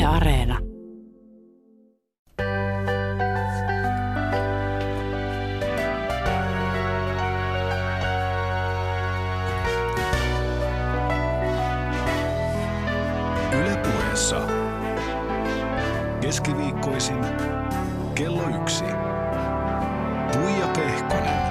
Yle Areena. Yle Puheessa. Keskiviikkoisin kello 1. Tuija Pehkonen.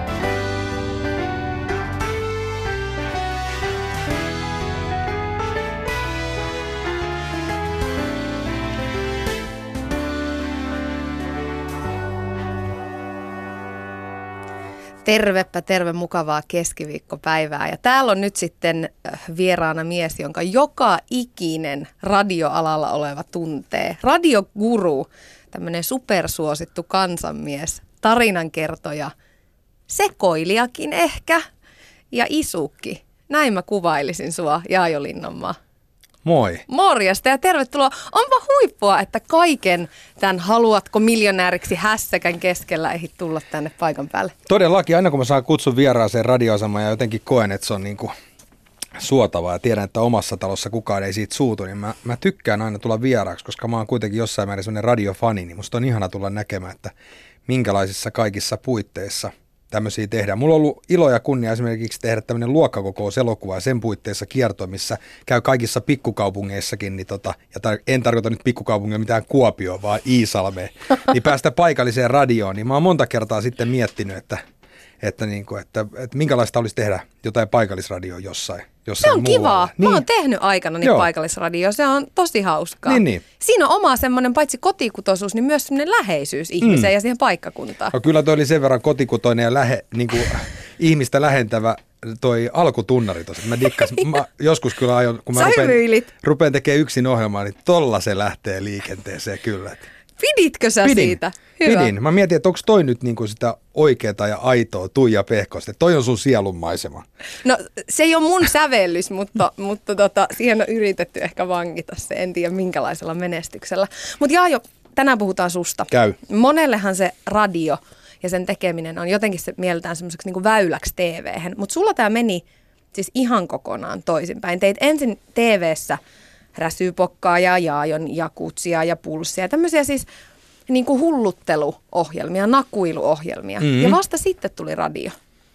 Tervepä terve, mukavaa keskiviikkopäivää. Ja täällä on nyt sitten vieraana mies, jonka joka ikinen radioalalla oleva tuntee. Radioguru, tämmöinen supersuosittu kansanmies, tarinankertoja, sekoilijakin ehkä ja isukki. Näin mä kuvailisin sua, Jaajo Linnanmaa. Moi. Morjesta ja tervetuloa. Onpa huippua, että kaiken tämän haluatko miljonääriksi hässäkän keskellä ehdit tulla tänne paikan päälle. Todellakin, aina kun mä saan kutsun vieraaseen radioasemaan ja jotenkin koen, että se on niin kuin suotavaa ja tiedän, että omassa talossa kukaan ei siitä suutu, niin mä tykkään aina tulla vieraaksi, koska mä oon kuitenkin jossain määrin sellainen radiofani, niin musta on ihana tulla näkemään, että minkälaisissa kaikissa puitteissa tämmöisiä tehdään. Mulla on ollut ilo ja kunnia esimerkiksi tehdä tämmöinen luokkakokouselokuva ja sen puitteissa kierto, missä käy kaikissa pikkukaupungeissakin, niin en tarkoita nyt pikkukaupungia mitään Kuopioon, vaan Iisalmeen, niin päästä paikalliseen radioon, niin mä oon monta kertaa sitten miettinyt, että minkälaista olisi tehdä jotain paikallisradioa jossain se on muualla. kivaa. Niin. Mä oon tehnyt aikanani paikallisradio. Se on tosi hauskaa. Niin. Siinä on oma semmoinen paitsi kotikutoisuus, niin myös semmoinen läheisyys ihmiseen ja siihen paikkakuntaan. No, kyllä toi oli sen verran kotikutoinen ja ihmistä lähentävä toi alkutunnari tuossa. Mä dikkasin. Mä joskus kyllä aion, kun mä rupean tekemään yksin ohjelmaa, niin tolla se lähtee liikenteeseen kyllä. Piditkö sä siitä? Hyvä. Pidin. Mä mietin, että onko toi nyt niinku sitä oikeaa ja aitoa Tuija Pehkosta. Toi on sun sielunmaisema. No se ei ole mun sävellys, mutta siihen on yritetty ehkä vangita se. En tiedä minkälaisella menestyksellä. Mutta Jaajo, tänään puhutaan susta. Käy. Monellehan se radio ja sen tekeminen on jotenkin se mieltään semmoiseksi niinku väyläksi TV:hen. Mutta sulla tämä meni siis ihan kokonaan toisinpäin. Teit ensin TV:ssä Räsypokkaa ja Jaajon jakutsia ja pulssia. Tämmöisiä siis niin kuin hullutteluohjelmia, nakuiluohjelmia. Ja vasta sitten tuli radio.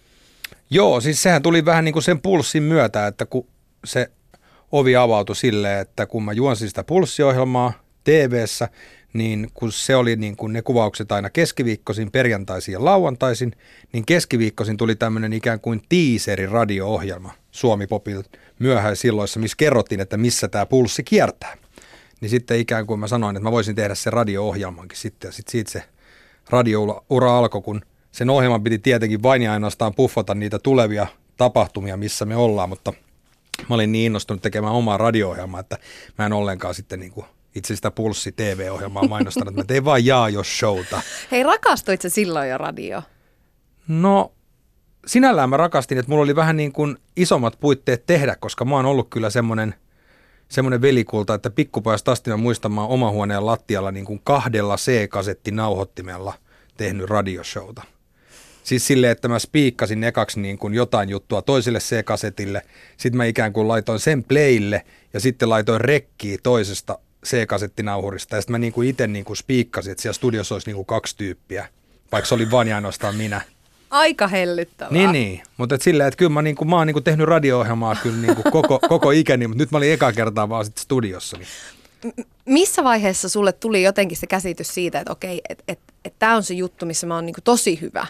Joo, siis sehän tuli vähän niin kuin sen pulssin myötä, että kun se ovi avautui silleen, että kun mä juonsin sitä pulssiohjelmaa TV:ssä, niin kun se oli niin kuin ne kuvaukset aina keskiviikkoisin, perjantaisin ja lauantaisin, niin keskiviikkoisin tuli tämmöinen ikään kuin teaseri radio-ohjelma Suomi-popilla myöhäisilloissa, missä kerrottiin, että missä tämä pulssi kiertää. Niin sitten ikään kuin mä sanoin, että mä voisin tehdä se radio-ohjelmankin sitten, ja sitten siitä se radioura alkoi, kun sen ohjelman piti tietenkin vain ja ainoastaan puffata niitä tulevia tapahtumia, missä me ollaan, mutta mä olin niin innostunut tekemään omaa radio-ohjelmaa, että mä en ollenkaan sitten niin kuin itse sitä Pulssi-TV-ohjelmaa mainostanut, että mä tein vaan Jaajo-showta. Hei, rakastuit sä silloin jo radio? No, sinällään mä rakastin, että mulla oli vähän niin kuin isommat puitteet tehdä, koska mä oon ollut kyllä semmoinen velikulta, että pikkupojasta asti mä muistan, mä oon oman huoneen lattialla niin kuin 2 C-kasettinauhoittimella tehnyt radioshowta. Siis silleen, että mä spiikkasin ekaksi niin kuin jotain juttua toiselle C-kasetille, sitten mä ikään kuin laitoin sen playille ja sitten laitoin rekkiä toisesta C-kasettinauhurista ja sitten mä niin kuin itse niin kuin spiikkasin, että siellä studiossa olisi niin kuin 2 tyyppiä, vaikka se oli vain ja ainoastaan minä. Aika hellyttävää. Niin. Mutta silleen, että kyllä mä oon niinku tehnyt radio-ohjelmaa kyllä niinku koko ikäni, mutta nyt mä olin eka kertaa vaan sitten studiossa. Niin. Missä vaiheessa sulle tuli jotenkin se käsitys siitä, että okei, että tämä on se juttu, missä mä oon niinku tosi hyvä?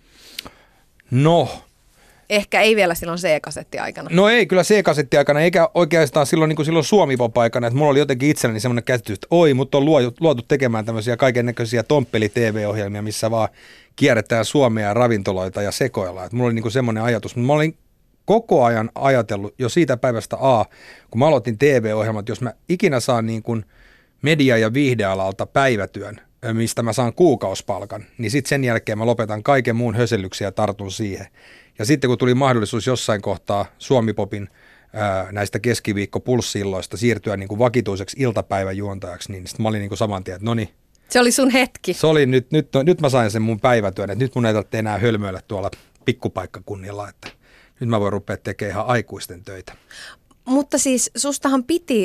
No. Ehkä ei vielä silloin C-kasetti-aikana. No ei, kyllä C-kasetti-aikana, eikä oikeastaan silloin Suomi-pop-aikana, että mulla oli jotenkin itselläni semmoinen käsitys, että mut on luotu tekemään tämmöisiä kaikennäköisiä tomppeli-TV-ohjelmia, missä vaan kierretään Suomea ja ravintoloita ja sekoillaan. Että mulla oli niinku semmoinen ajatus, mutta mä olin koko ajan ajatellut jo siitä päivästä kun mä aloitin TV-ohjelmat, että jos mä ikinä saan niin kuin media- ja viihdealalta päivätyön, mistä mä saan kuukausipalkan, niin sitten sen jälkeen mä lopetan kaiken muun hösellyksiä ja tartun siihen. Ja sitten kun tuli mahdollisuus jossain kohtaa Suomi-popin näistä keskiviikko-pulssilloista siirtyä niin kuin vakituiseksi iltapäiväjuontajaksi, niin sitten mä olin niin kuin saman tien, että no niin. Se oli sun hetki. Se oli nyt mä sain sen mun päivätyön, että nyt mun ei tarvitse enää hölmöillä tuolla pikkupaikkakunnilla, että nyt mä voin rupea tekemään ihan aikuisten töitä. Mutta siis sustahan piti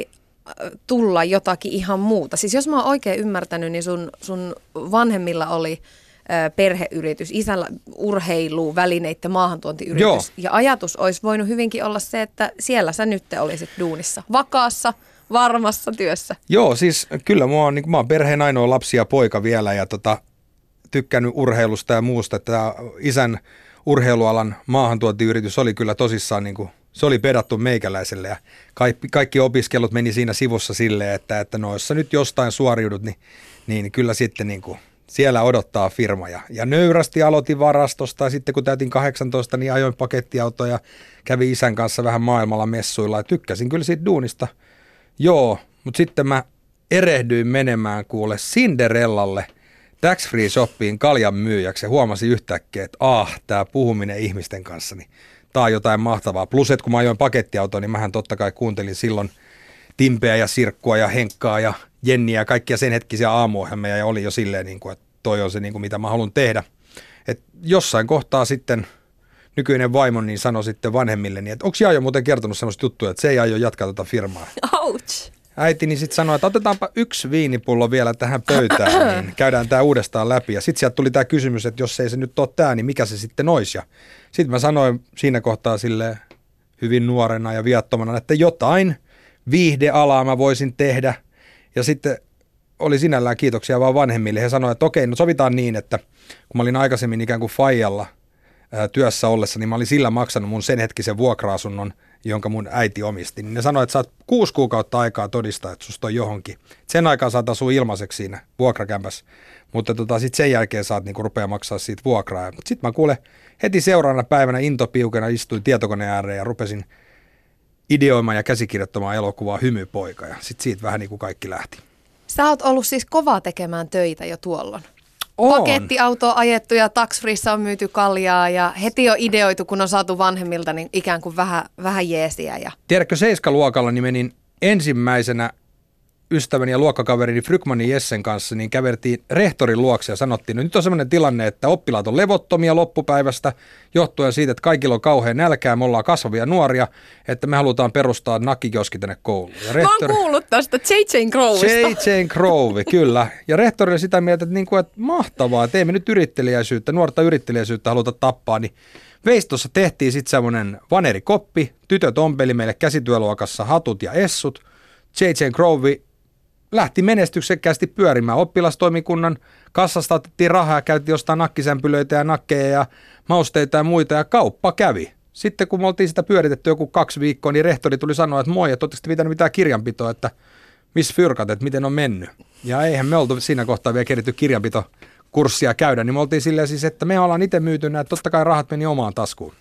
tulla jotakin ihan muuta. Siis jos mä oon oikein ymmärtänyt, niin sun vanhemmilla oli perheyritys, isällä urheilu, välineiden maahantuontiyritys. Joo. Ja ajatus olisi voinut hyvinkin olla se, että siellä sä nyt olisit duunissa, vakaassa, varmassa työssä. Joo, siis kyllä mä oon perheen ainoa lapsi ja poika vielä ja tykkännyt urheilusta ja muusta. Tämä isän urheilualan maahantuontiyritys oli kyllä tosissaan, niin kuin, se oli pedattu meikäläiselle ja kaikki opiskelut meni siinä sivussa silleen, että no jos sä nyt jostain suoriudut, niin kyllä sitten niin kuin siellä odottaa firma. Ja nöyrästi aloitin varastosta ja sitten kun täytin 18, niin ajoin pakettiautoa ja kävin isän kanssa vähän maailmalla messuilla ja tykkäsin kyllä siitä duunista. Joo, mutta sitten mä erehdyin menemään kuule Cinderellalle tax-free shoppiin kaljan myyjäksi ja huomasin yhtäkkiä, että tää puhuminen ihmisten kanssa, niin tää on jotain mahtavaa. Plus, että kun mä ajoin pakettiautoa, niin mähän totta kai kuuntelin silloin Timpeä ja Sirkkua ja Henkkaa ja Jenniä ja kaikkia sen hetkisiä aamuohjelmia ja oli jo silleen, niin kuin, että toi on se, niin kuin, mitä mä haluan tehdä. Et jossain kohtaa sitten nykyinen vaimo niin sanoi sitten vanhemmilleni, että onko Jaajo muuten kertonut semmoista juttua, että se ei aio jatkaa tuota firmaa. Ouch! Äitini sitten sanoi, että otetaanpa 1 viinipullo vielä tähän pöytään, niin käydään tämä uudestaan läpi. Ja sitten sieltä tuli tämä kysymys, että jos ei se nyt ole tämä, niin mikä se sitten olisi. Ja sitten mä sanoin siinä kohtaa silleen hyvin nuorena ja viattomana, että jotain viihdealaa mä voisin tehdä. Ja sitten oli sinällään kiitoksia vaan vanhemmille. He sanoivat, että okei, no sovitaan niin, että kun mä olin aikaisemmin ikään kuin faijalla työssä ollessa, niin mä olin sillä maksanut mun sen hetkisen vuokra-asunnon, jonka mun äiti omisti. Niin ne sanoi, että saat 6 kuukautta aikaa todistaa, että susta on johonkin. Sen aikaa saat asua ilmaiseksi siinä vuokrakämpässä, mutta sitten sen jälkeen saat niinku rupea maksaa siitä vuokraa. Sitten mä kuule heti seuraavana päivänä intopiukena istuin tietokoneen ääreen ja rupesin ideoimaan ja käsikirjoittamaan elokuvaa Hymypoika. Ja sitten siitä vähän niin kuin kaikki lähti. Sä oot ollut siis kovaa tekemään töitä jo tuolloin. On. Pakettiautoa ajettu ja tax-freessa on myyty kaljaa ja heti on ideoitu, kun on saatu vanhemmilta niin ikään kuin vähän jeesiä. Ja... Tiedätkö, 7-luokalla niin menin ensimmäisenä ystäväni ja luokkakaverini Frykmanin Jessen kanssa, niin kävertiin rehtorin luokse ja sanottiin, että nyt on sellainen tilanne, että oppilaat on levottomia loppupäivästä johtuen siitä, että kaikilla on kauhean nälkää, me ollaan kasvavia nuoria, että me halutaan perustaa nakkikioski tänne kouluun. Ja rehtori... Mä oon kuullut tästä J.J. Crowista. J.J. Crowe, kyllä. Ja rehtori oli sitä mieltä, että mahtavaa, että ei me nyt nuorta yrittelijäisyyttä haluta tappaa, niin veistossa tehtiin sitten semmoinen vanerikoppi, tytöt ompeli meille käsityöluokassa hatut ja essut, J.J. Crowe lähti menestyksekkäästi pyörimään. Oppilastoimikunnan kassasta otettiin rahaa ja käytiin jostain nakkisämpylöitä ja nakkeja ja mausteita ja muita ja kauppa kävi. Sitten kun me oltiin sitä pyöritetty joku 2 viikkoa, niin rehtori tuli sanoa, että moi, että ootteko pitänyt mitään kirjanpitoa, että missä fyrkat, että miten on mennyt. Ja eihän me oltu siinä kohtaa vielä keritty kirjanpitokurssia käydä, niin me oltiin silleen siis, että me ollaan itse myytynä, että totta kai rahat meni omaan taskuun.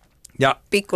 Ja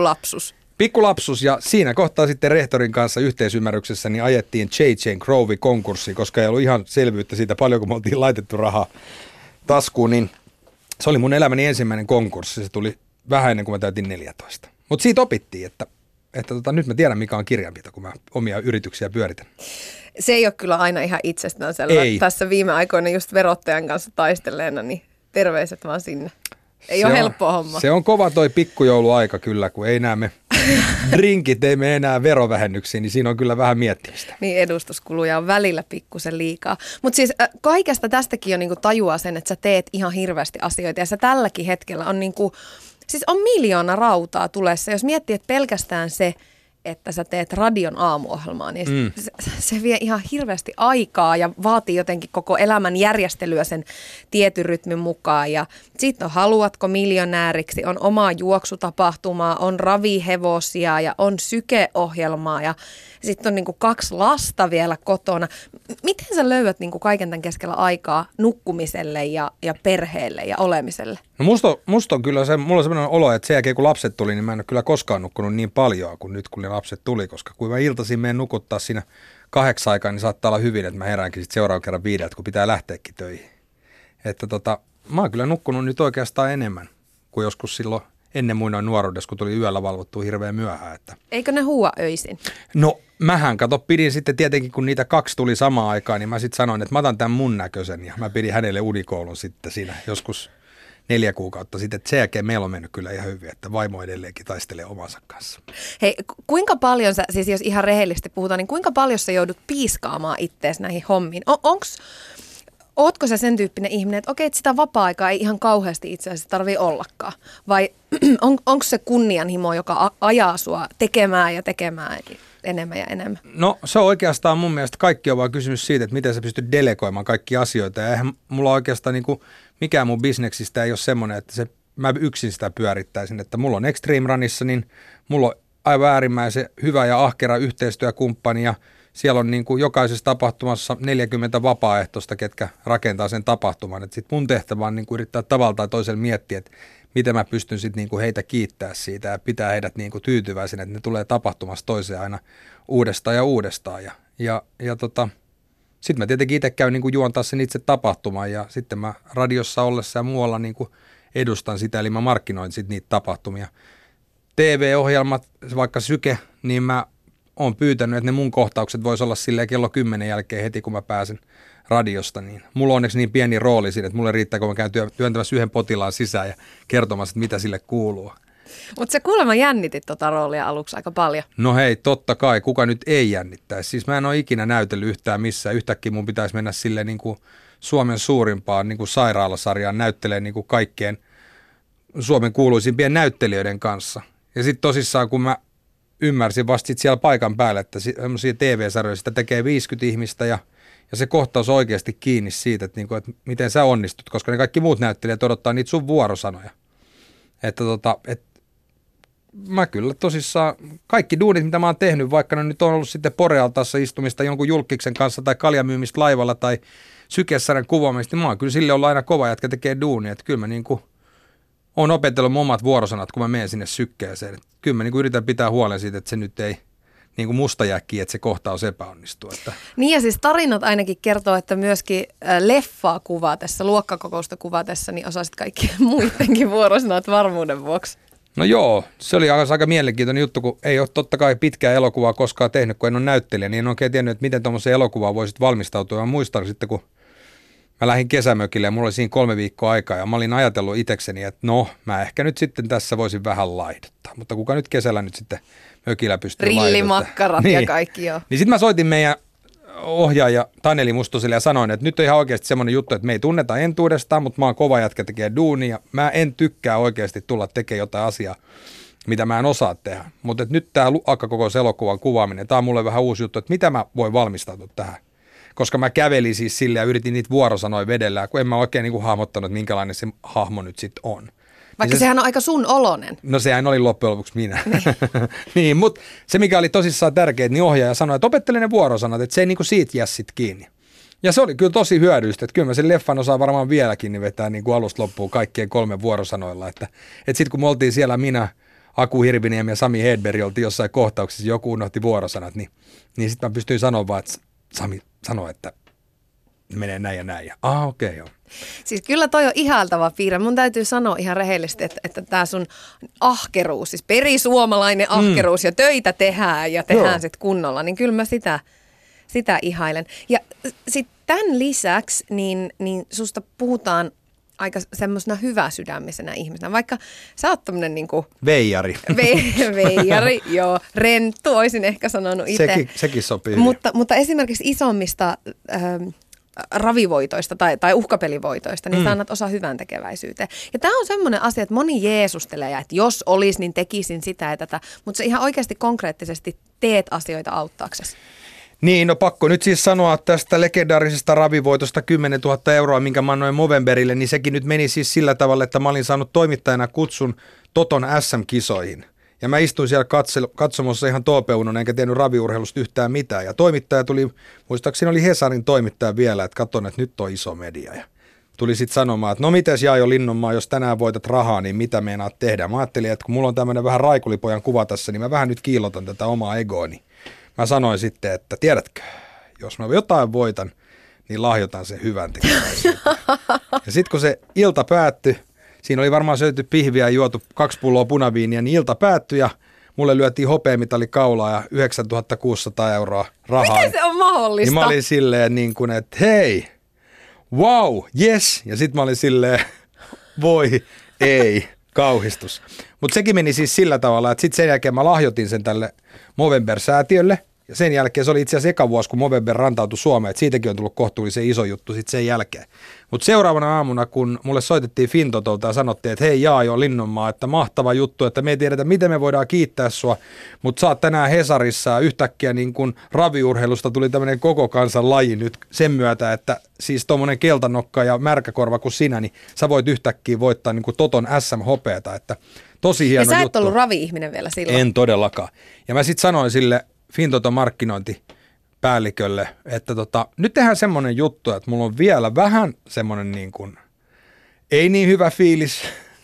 Pikkulapsus ja siinä kohtaa sitten rehtorin kanssa yhteisymmärryksessä niin ajettiin J.J. Crowe konkurssi, koska ei ollut ihan selvyyttä siitä paljonko me oltiin laitettu rahaa taskuun, niin se oli mun elämäni ensimmäinen konkurssi. Se tuli vähän ennen kuin mä täytin 14. Mutta siitä opittiin, että nyt mä tiedän mikä on kirjanpito, kun mä omia yrityksiä pyöritän. Se ei ole kyllä aina ihan itsestäänselvä. Tässä viime aikoina just verottajan kanssa taistelleena, niin terveiset vaan sinne. Ei ole helppoa homma. Se on kova toi pikkujouluaika kyllä, kun ei näe me drinkit, ei me enää verovähennyksiä, niin siinä on kyllä vähän miettimistä. Niin, edustuskuluja on välillä pikkusen liikaa. Mutta siis kaikesta tästäkin jo niinku tajuaa sen, että sä teet ihan hirveästi asioita ja sä tälläkin hetkellä on niinku, siis on 1,000,000 rautaa tulessa. Jos miettii, että pelkästään se, että sä teet radion aamuohjelmaa, niin se vie ihan hirveästi aikaa ja vaatii jotenkin koko elämän järjestelyä sen tietyn rytmin mukaan. Ja sitten on Haluatko miljonääriksi, on omaa juoksutapahtumaa, on ravihevosia ja on sykeohjelmaa ja sitten on niinku 2 lasta vielä kotona. Miten sä löydät niinku kaiken tämän keskellä aikaa nukkumiselle ja perheelle ja olemiselle? No musta on kyllä mulla on sellainen olo, että sen jälkeen kun lapset tuli, niin mä en ole kyllä koskaan nukkunut niin paljon kuin nyt kun ne lapset tuli, koska kun mä iltaisin menen nukuttaa siinä 8 aikaa, niin saattaa olla hyvin, että mä heräänkin sitten seuraavan kerran 5, kun pitää lähteäkin töihin. Että mä oon kyllä nukkunut nyt oikeastaan enemmän kuin joskus silloin ennen muinoin nuoruudessa, kun tuli yöllä valvottua hirveän myöhään. Että... Eikö ne huua öisin? No mähän pidin sitten tietenkin, kun niitä 2 tuli samaan aikaan, niin mä sitten sanoin, että mä otan tämän mun näköisen ja mä pidin hänelle unikoulun sitten siinä joskus 4 kuukautta sitten. Että sen jälkeen meillä on mennyt kyllä ihan hyvin, että vaimo edelleenkin taistelee omansa kanssa. Hei, kuinka paljon sä, siis jos ihan rehellisesti puhutaan, niin kuinka paljon sä joudut piiskaamaan ittees näihin hommiin? Ootko sä sen tyyppinen ihminen, että okei, että sitä vapaa-aikaa ei ihan kauheasti itse asiassa tarvitse ollakaan? Vai onko se kunnianhimo, joka ajaa sua tekemään enemmän ja enemmän? No se on oikeastaan mun mielestä kaikki on vaan kysymys siitä, että miten sä pystyt delegoimaan kaikki asioita. Ja eihän mulla oikeastaan mikään mun bisneksistä ei ole semmoinen, että mä yksin sitä pyörittäisin. Että mulla on Extreme Runissa, niin mulla on aivan äärimmäisen hyvä ja ahkera yhteistyökumppani ja siellä on jokaisessa tapahtumassa 40 vapaaehtoista, ketkä rakentaa sen tapahtuman. Et sit mun tehtävä on yrittää tavalla tai toisella miettiä, että miten mä pystyn sit heitä kiittää siitä ja pitää heidät tyytyväisenä, että ne tulee tapahtumasta toiseen aina uudestaan ja uudestaan. Sitten mä tietenkin itse käyn juontaa sen itse tapahtuman ja sitten mä radiossa ollessa ja muualla edustan sitä, eli mä markkinoin sit niitä tapahtumia. TV-ohjelmat, vaikka Syke, niin mä oon pyytänyt, että ne mun kohtaukset vois olla silleen kello 10 jälkeen heti, kun mä pääsen radiosta. Niin mulla on onneksi niin pieni rooli siinä, että mulle riittää, kun mä käyn työntämässä yhden potilaan sisään ja kertomassa, että mitä sille kuuluu. Mutta sä kuulemma jännitit tota roolia aluksi aika paljon. No hei, totta kai, kuka nyt ei jännittäisi. Siis mä en ole ikinä näytellyt yhtään missään. Yhtäkkiä mun pitäisi mennä silleen Suomen suurimpaan sairaalasarjaan näyttelee kaikkien Suomen kuuluisimpien näyttelijöiden kanssa. Ja sitten tosissaan, kun mä ymmärsin vasta siellä paikan päällä, että semmoisia TV-sarjoja sitä tekee 50 ihmistä ja se kohtaus on oikeasti kiinni siitä, että miten sä onnistut, koska ne kaikki muut näyttelijät odottaa niitä sun vuorosanoja. Että mä kyllä tosissaan, kaikki duunit, mitä mä oon tehnyt, vaikka ne nyt on ollut sitten Porealtaassa istumista jonkun julkiksen kanssa tai kaljamyymistä laivalla tai Sykesarjan kuvaamista, niin mä oon kyllä sille ollut aina kova jätkä tekee duunia, että kyllä mä oon opetellut mun omat vuorosanat, kun mä menen sinne Sykkeeseen. Että kyllä mä yritän pitää huolen siitä, että se nyt ei musta jää kiinni, että se kohtaus epäonnistuu. Että. Niin ja siis tarinat ainakin kertoo, että myöskin leffaa kuvatessa, luokkakokousta kuvatessa, niin osasit kaikki muidenkin vuorosanat varmuuden vuoksi. No joo, se oli aika mielenkiintoinen juttu, kun ei ole totta kai pitkää elokuvaa koskaan tehnyt, kun en ole näyttelijä, niin en oikein tiennyt, että miten tuommoiseen elokuvaan voisit valmistautua. Mä muistan sitten, kun mä lähdin kesämökille ja mulla oli siinä 3 viikkoa aikaa ja mä olin ajatellut itsekseni, että no, mä ehkä nyt sitten tässä voisin vähän laihduttaa, mutta kuka nyt kesällä nyt sitten mökillä pystyy laiduttaa. Rillimakkarat niin. Ja kaikki joo. Niin sitten mä soitin meidän ohjaaja Taneli Mustoselle ja sanoin, että nyt on ihan oikeasti semmoinen juttu, että me ei tunneta entuudestaan, mutta mä oon kova jätkä tekee duunia. Mä en tykkää oikeasti tulla tekemään jotain asiaa, mitä mä en osaa tehdä. Mutta nyt tää Akka-kokouselokuvan kuvaaminen, tää on mulle vähän uusi juttu, että mitä mä voin valmistautua tähän. Koska mä kävelin siis sille ja yritin niitä vuorosanoja vedellä, kun en mä oikein hahmottanut, että minkälainen se hahmo nyt sitten on. Vaikka niin sehän on aika sun olonen. No sehän oli loppujen lopuksi minä. Niin, mutta se mikä oli tosissaan tärkeää, niin ohjaaja sanoi, että opettele ne vuorosanat, että se ei siitä jää sit kiinni. Ja se oli kyllä tosi hyödyllistä, että kyllä mä sen leffan osaan varmaan vieläkin niin vetää alusta loppuun kaikkien 3 vuorosanoilla. Että sitten kun me oltiin siellä minä, Aku Hirviniemi ja Sami Hedberg oltiin jossain kohtauksessa, joku unohti vuorosanat, niin sitten mä pystyin sanoa vaan, että Sami sanoi, että menee näin ja näin. Okei, joo. Siis kyllä toi on ihailtava piirre. Mun täytyy sanoa ihan rehellisesti, että tää sun ahkeruus, siis perisuomalainen ahkeruus ja töitä tehdään ja tehdään sitten kunnolla, niin kyllä mä sitä ihailen. Ja sitten tämän lisäksi, niin susta puhutaan aika semmoisena hyväsydämisenä ihmisenä, vaikka sä oot tämmönen veijari. Veijari, joo. Renttu, oisin ehkä sanonut itse. Sekin sopii. Mutta esimerkiksi isommista ravivoitoista tai uhkapelivoitoista, niin sä annat osa hyvän tekeväisyyteen. Ja tämä on semmoinen asia, että moni jeesustelee, että jos olisi, niin tekisin sitä ja tätä, mutta sä ihan oikeasti konkreettisesti teet asioita auttaaksesi. Niin, no pakko nyt siis sanoa tästä legendaarisesta ravivoitosta 10 000 euroa, minkä mä annoin Movemberille, niin sekin nyt meni siis sillä tavalla, että mä olin saanut toimittajana kutsun Toton SM-kisoihin. Ja mä istuin siellä katsomossa ihan toopeunon, enkä tiennyt raviurheilusta yhtään mitään. Ja toimittaja tuli, muistaakseni oli Hesarin toimittaja vielä, että katson, että nyt on iso media. Ja tuli sitten sanomaan, että no mites Jaajo Linnunmaa, jos tänään voitat rahaa, niin mitä meinaat tehdä? Mä ajattelin, että kun mulla on tämmöinen vähän raikulipojan kuva tässä, niin mä vähän nyt kiillotan tätä omaa egoani. Mä sanoin sitten, että tiedätkö, jos mä jotain voitan, niin lahjoitan sen hyvän tekeväisyyteen. Ja sitten kun se ilta päättyi, siinä oli varmaan syöty pihviä ja juotu 2 pulloa punaviiniä, niin ilta päättyi ja mulle lyötiin hopeamitali kaulaa ja 9 600 euroa rahaa. Miten se on mahdollista? Niin mä olin silleen että hei, wow, yes. Ja sitten mä olin silleen, Voi, ei, kauhistus. Mutta sekin meni siis sillä tavalla, että sitten sen jälkeen mä lahjoitin sen tälle Movember-säätiölle. Ja sen jälkeen se oli itse asiassa eka vuosi, kun Movember rantautui Suomeen, että siitäkin on tullut kohtuullisen iso juttu sitten sen jälkeen. Mutta seuraavana aamuna, kun mulle soitettiin Fintotolta ja sanottiin, että hei Jaajo Linnunmaa, että mahtava juttu, että me ei tiedetä, miten me voidaan kiittää sua, mutta sä oot tänään Hesarissa ja yhtäkkiä niin kun raviurheilusta tuli tämmöinen koko kansan laji nyt sen myötä, että siis tommonen keltanokka ja märkäkorva kuin sinä, niin sä voit yhtäkkiä voittaa niin kuin Toton SM-hopeata, että tosi hieno juttu. Ja sä et ollut ravi-ihminen vielä silloin. En todellakaan. Ja mä sitten sanoin sille Fintoton markkinointipäällikölle, että nyt tehdään semmoinen juttu, että mulla on vielä vähän semmoinen niin kuin, ei niin hyvä fiilis,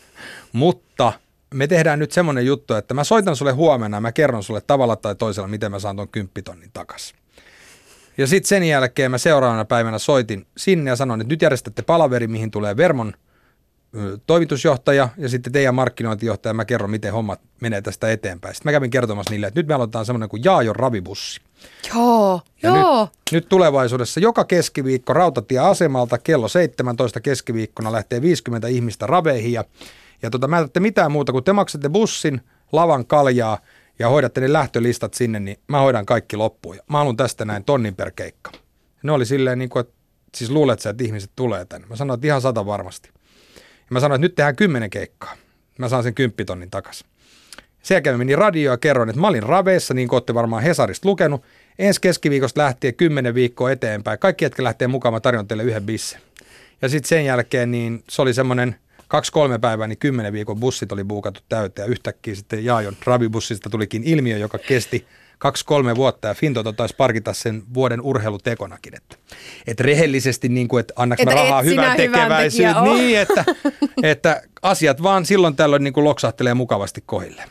mutta me tehdään nyt semmoinen juttu, että mä soitan sulle huomenna ja mä kerron sulle tavalla tai toisella, miten mä saan ton 10 000 takaisin. Ja sitten sen jälkeen mä seuraavana päivänä soitin sinne ja sanoin, että nyt järjestätte palaveri, mihin tulee Vermon toimitusjohtaja ja sitten teidän markkinointijohtaja, mä kerron, miten hommat menee tästä eteenpäin. Sitten mä kävin kertomassa niille, että nyt me aloitetaan semmoinen kuin Jaajon ravibussi. Joo. Nyt tulevaisuudessa joka keskiviikko rautatieasemalta kello 17 keskiviikkona lähtee 50 ihmistä raveihin ja mä ette mitään muuta, kun te maksatte bussin, lavan kaljaa ja hoidatte ne lähtölistat sinne, niin mä hoidan kaikki loppuun. Mä haluan tästä näin tonnin per keikka. Ne oli silleen niin kuin, että siis luulet sä, että ihmiset tulee tänne. Mä sanoin, että ihan 100 varmasti. Mä sanoin, että nyt tehdään 10 keikkaa. Mä saan sen 10 000 takaisin. Sen jälkeen menin radioon ja kerroin, että mä olin raveissa, niin kuin olette varmaan Hesarista lukenut. Ensi keskiviikosta lähtien 10 viikkoa eteenpäin. Kaikki, jotka lähtee mukaan, mä tarjon teille yhden bissen. Ja sitten sen jälkeen niin se oli semmoinen 2-3 päivää, niin 10 viikon bussit oli buukattu täyteen. Ja yhtäkkiä sitten Jaajon ravibussista tulikin ilmiö, joka kesti 2-3 vuotta ja Fintoto taisi parkita sen vuoden urheilutekonakin. Että rehellisesti, niin kuin, että annaks mä rahaa hyvän tekeväisyyteen, niin että asiat vaan silloin tällöin niin kuin loksahtelee mukavasti kohille.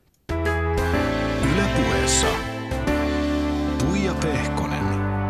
Yle Puheessa Tuija Pehkonen.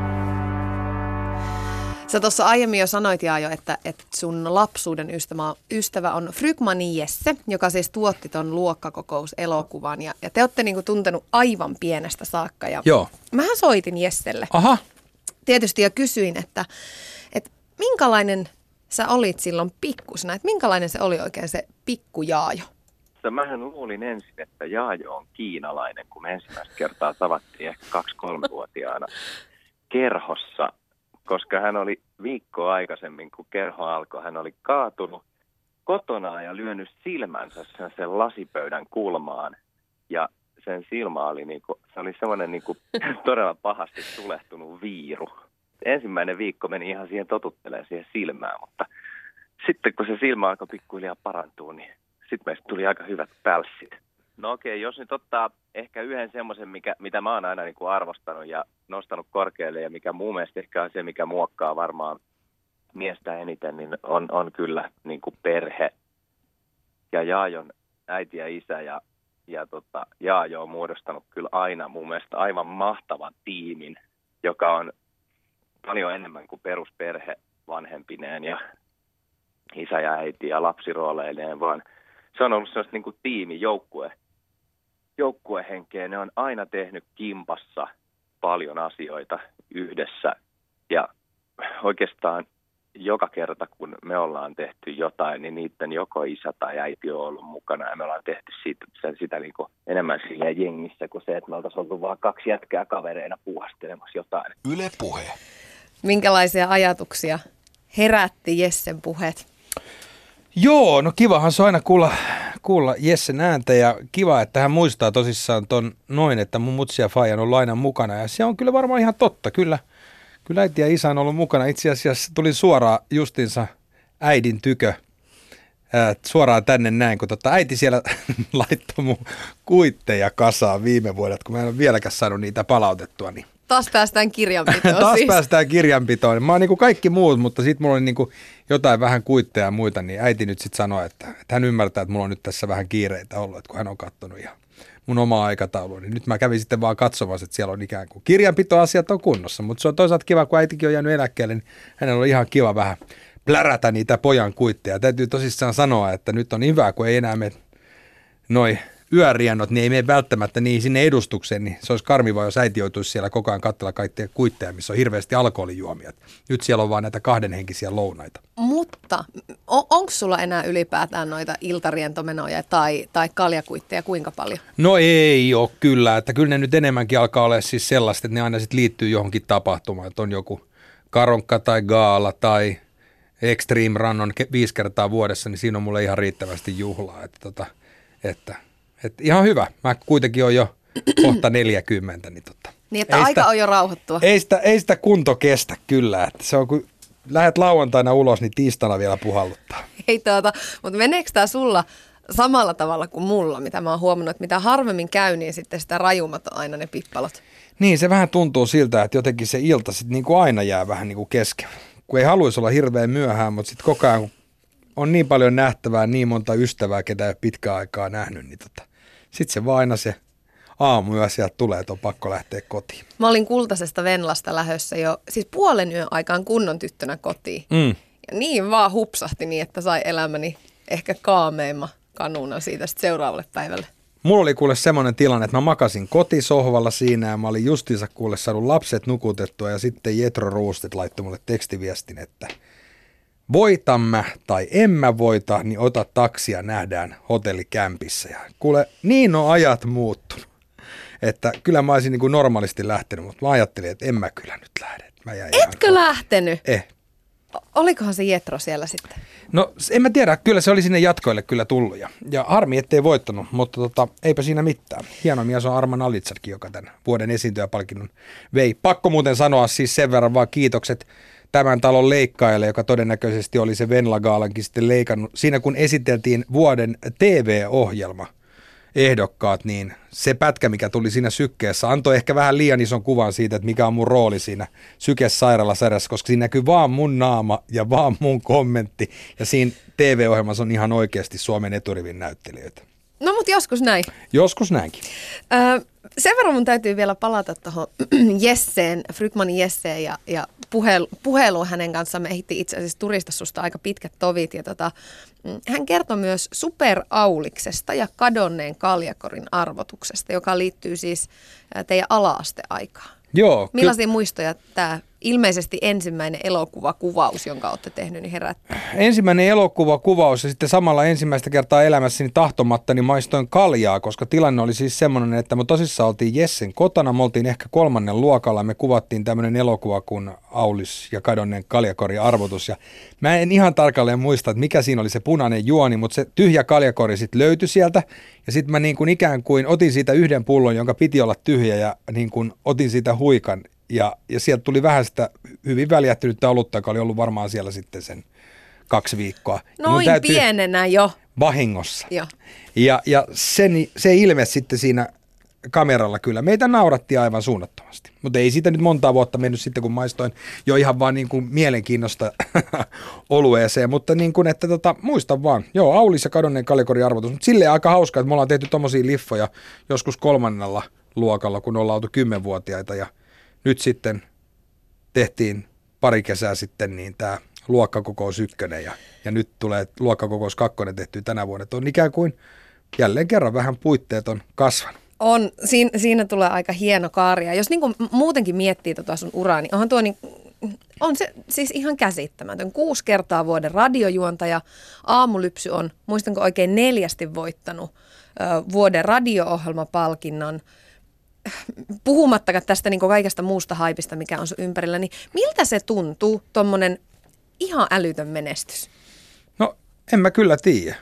Sä tuossa aiemmin jo sanoit, Jaajo, että sun lapsuuden ystävä on Frykmanin Jesse, joka siis tuotti ton Luokkakokous-elokuvan. Ja te olette niinku tuntenut aivan pienestä saakka. Ja Joo. Mähän soitin Jesselle. Aha. Tietysti ja kysyin, että minkälainen sä olit silloin pikkusena? Että minkälainen se oli oikein se pikku Jaajo? Mähän luulin ensin, että Jaajo on kiinalainen, kun me ensimmäistä kertaa tavattiin ehkä 2-3-vuotiaana kerhossa. Koska hän oli viikkoa aikaisemmin, kun kerho alkoi, hän oli kaatunut kotona ja lyönyt silmänsä sen lasipöydän kulmaan. Ja sen silmä oli, se oli semmoinen todella pahasti tulehtunut viiru. Ensimmäinen viikko meni ihan siihen totuttelemaan siihen silmään, mutta sitten kun se silmä alkoi pikkuhiljaa parantua, niin sitten meistä tuli aika hyvät pälssit. No okei, jos nyt ottaa ehkä yhden semmoisen, mitä mä oon aina arvostanut ja nostanut korkealle ja mikä mun mielestä ehkä on se, mikä muokkaa varmaan miestä eniten, niin on kyllä perhe. Ja Jaajon äiti ja isä ja Jaajo on muodostanut kyllä aina mun mielestä aivan mahtavan tiimin, joka on paljon enemmän kuin perusperhe vanhempineen ja isä ja äiti ja lapsirooleineen, vaan se on ollut sellaista joukkuehenkeä. Ne on aina tehnyt kimpassa paljon asioita yhdessä ja oikeastaan joka kerta, kun me ollaan tehty jotain, niin niiden joko isä tai äiti on ollut mukana ja me ollaan tehty sitä enemmän silleen jengissä kuin se, että me oltaisiin oltu vaan 2 jätkää kavereina puuhastelemassa jotain. Yle Puhe. Minkälaisia ajatuksia herätti Jessen puheet? Joo, no kivahan se on aina kuulla Jessen ääntä ja kiva, että hän muistaa tosissaan ton noin, että mun mutsi ja faija on ollut aina mukana ja se on kyllä varmaan ihan totta. Kyllä äiti ja isä on ollut mukana. Itse asiassa tuli suoraan justinsa äidin tykö suoraan tänne näin, kun äiti siellä laittoi mun kuitteja kasaan viime vuodet, kun mä en ole vieläkään saanut niitä palautettua. Niin. Taas päästään kirjanpitoon. Taas päästään kirjanpitoon. Mä oon niin kuin kaikki muut, mutta sitten mulla oli niin kuin jotain vähän kuitteja ja muita, niin äiti nyt sitten sanoi, että hän ymmärtää, että mulla on nyt tässä vähän kiireitä ollut, että kun hän on katsonut ihan mun omaa aikataulua, niin nyt mä kävin sitten vaan katsomassa, että siellä on ikään kuin kirjanpitoasiat on kunnossa, mutta se on toisaalta kiva, kun äitikin on jäänyt eläkkeelle, niin hänellä on ihan kiva vähän plärätä niitä pojan kuitteja. Täytyy tosissaan sanoa, että nyt on hyvä, kun ei enää mene noi yöriennot, niin ei mene välttämättä niin sinne edustukseen, niin se olisi karmivaa, jos äiti joutuisi siellä koko ajan katsella kaikkia kuitteja, missä on hirveästi alkoholijuomia. Nyt siellä on vaan näitä kahdenhenkisiä lounaita. Mutta onko sulla enää ylipäätään noita iltarientomenoja tai kaljakuitteja kuinka paljon? No ei ole kyllä, että kyllä ne nyt enemmänkin alkaa olla siis sellaista, että ne aina sitten liittyy johonkin tapahtumaan, että on joku karonkka tai gaala tai Extreme Run on 5 kertaa vuodessa, niin siinä on mulle ihan riittävästi juhlaa, että ihan hyvä. Mä kuitenkin on jo kohta 40, niin Niin, että aika on jo rauhoittua. Ei sitä kunto kestä kyllä, että se on kun lähdet lauantaina ulos, niin tiistaina vielä puhalluttaa. Ei mutta meneekö tää sulla samalla tavalla kuin mulla, mitä mä oon huomannut, että mitä harvemmin käy, niin sitten sitä rajummat on aina ne pippalot. Niin, se vähän tuntuu siltä, että jotenkin se ilta sitten niin kuin aina jää vähän niin kuin kesken. Kun ei haluaisi olla hirveän myöhään, mutta sitten koko ajan kun on niin paljon nähtävää, niin monta ystävää, ketä ei ole pitkään aikaa nähnyt, niin sitten se vaan aina se aamuyö sieltä tulee, että on pakko lähteä kotiin. Mä olin Kultaisesta Venlasta lähdössä jo, siis 0:30 aikaan kunnon tyttönä kotiin. Ja niin vaan hupsahti niin, että sai elämäni ehkä kaameimman kanuunan siitä sitten seuraavalle päivälle. Mulla oli kuule semmoinen tilanne, että mä makasin kotisohvalla siinä ja mä olin justiinsa kuule saanut lapset nukutettua ja sitten Jetro Roostet laittoi mulle tekstiviestin, että voitan mä tai en mä voita, niin ota taksia, nähdään hotellikämpissä. Ja kuule, niin on ajat muuttunut, että kyllä mä olisin niin kuin normaalisti lähtenyt, mutta mä ajattelin, että en mä kyllä nyt lähde. Etkö lähtenyt? Olikohan se Jetro siellä sitten? No en mä tiedä, kyllä se oli sinne jatkoille kyllä tullut ja harmi ettei voittanut, mutta eipä siinä mitään. Hieno mies on Arman Alitsarkin, joka tämän vuoden esiintyjäpalkinnon vei. Pakko muuten sanoa siis sen verran vaan kiitokset tämän talon leikkaajalle, joka todennäköisesti oli se Venla-gaalankin sitten leikannut. Siinä kun esiteltiin vuoden TV-ohjelma ehdokkaat, niin se pätkä, mikä tuli siinä sykkeessä, antoi ehkä vähän liian ison kuvan siitä, että mikä on mun rooli siinä Syke-sairaalasarjassa, koska siinä näkyy vaan mun naama ja vaan mun kommentti, ja siinä TV-ohjelmassa on ihan oikeasti Suomen eturivin näyttelijöitä. No mutta joskus näin. Joskus näinkin. Sen verran mun täytyy vielä palata tuohon Frykmanin Jesseen ja puheluun hänen kanssaan. Me ehdittiin itse asiassa turista susta aika pitkät tovit. Ja hän kertoi myös superauliksesta ja kadonneen kaljakorin arvotuksesta, joka liittyy siis teidän ala-asteaikaan. Joo. Millaisia muistoja tämä ilmeisesti ensimmäinen elokuvakuvaus, jonka olette tehnyt, niin herättää? Ensimmäinen elokuvakuvaus ja sitten samalla ensimmäistä kertaa elämässäni tahtomatta niin maistoin kaljaa, koska tilanne oli siis semmoinen, että me tosissaan oltiin Jessen kotona, me oltiin ehkä 3. luokalla ja me kuvattiin tämmöinen elokuva kuin Aulis ja kadonneen kaljakori arvotus ja mä en ihan tarkalleen muista, että mikä siinä oli se punainen juoni, mutta se tyhjä kaljakori sitten löytyi sieltä ja sitten mä niin kuin ikään kuin otin siitä yhden pullon, jonka piti olla tyhjä ja niin kuin otin siitä huikan. Ja sieltä tuli vähän sitä hyvin väljähtynyttä olutta, joka oli ollut varmaan siellä sitten sen 2 viikkoa. Noin pienenä jo. Vahingossa. Jo. Ja se ilme sitten siinä kameralla kyllä. Meitä nauratti aivan suunnattomasti. Mutta ei siitä nyt montaa vuotta mennyt sitten, kun maistoin jo ihan vaan niin kuin mielenkiinnosta olueeseen. Mutta niin kuin, että muistan vaan. Joo, Aulis ja kadonneen kaljakori arvotus. Mutta silleen aika hauskaa, että me ollaan tehty tommosia liffoja joskus 3. luokalla, kun ollaan oltu 10-vuotiaita ja nyt sitten tehtiin pari kesää sitten niin tämä luokkakokous 1 ja nyt tulee luokkakokous 2 tehtyä tänä vuonna. Että on ikään kuin jälleen kerran vähän puitteet on kasvanut. On, siinä tulee aika hieno kaaria. Jos niin kuin muutenkin miettii sun uraa, niin on se siis ihan käsittämätön. 6 kertaa vuoden radiojuontaja, Aamulypsy on, muistanko oikein 4 voittanut vuoden radio-ohjelmapalkinnon. Puhumattakaan tästä niin kaikesta muusta haipista, mikä on sun ympärillä, niin miltä se tuntuu, tommonen ihan älytön menestys? No, en mä kyllä tiedä.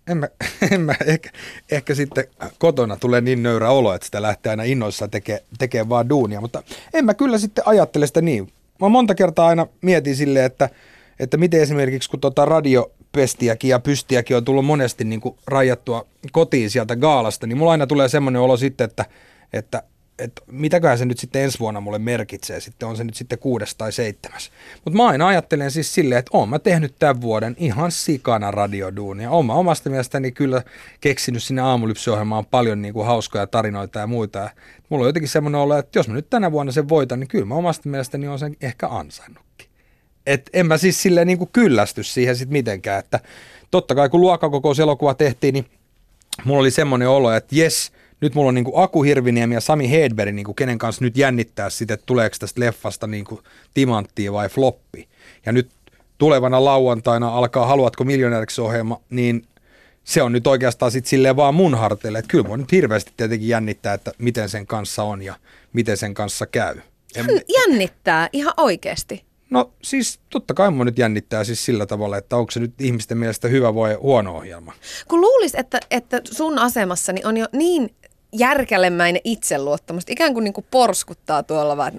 Ehkä sitten kotona tulee niin nöyrä olo, että sitä lähtee aina innoissaan tekemään vaan duunia, mutta en mä kyllä sitten ajattele sitä niin. Mä monta kertaa aina mietin silleen, että miten esimerkiksi kun radiopestiäkin ja pystiäkin on tullut monesti niin kuin rajattua kotiin sieltä gaalasta, niin mulla aina tulee semmoinen olo sitten, että mitäköhän se nyt sitten ensi vuonna mulle merkitsee, sitten on se nyt sitten 6. tai 7. Mutta mä aina ajattelen siis silleen, että oon mä tehnyt tämän vuoden ihan sikana radioduunia. Oon mä omasta mielestäni kyllä keksinyt sinne Aamulypsyohjelmaan paljon niin kuin hauskoja tarinoita ja muita. Ja mulla on jotenkin semmoinen olo, että jos mä nyt tänä vuonna sen voitan, niin kyllä mä omasta mielestäni on sen ehkä ansainnutkin. Et en mä siis silleen niin kuin kyllästy siihen sitten mitenkään, että totta kai kun luokkakokouselokuva tehtiin, niin mulla oli semmoinen olo, että jes, nyt mulla on niin kuin Aku Hirviniemi ja Sami Hedberg, niin kuin kenen kanssa nyt jännittää sitä, että tuleeko tästä leffasta niin kuin timanttia vai floppi. Ja nyt tulevana lauantaina alkaa Haluatko miljonääriksi -ohjelma, niin se on nyt oikeastaan sitten silleen vaan mun harteille. Että kyllä mua nyt hirveästi tietenkin jännittää, että miten sen kanssa on ja miten sen kanssa käy. Jännittää ihan oikeasti. No siis totta kai mua nyt jännittää siis sillä tavalla, että onko se nyt ihmisten mielestä hyvä vai huono ohjelma. Kun luulis, että sun asemassani on jo niin järkälemäinen itseluottamus, ikään kuin niinku porskuttaa tuolla vaan,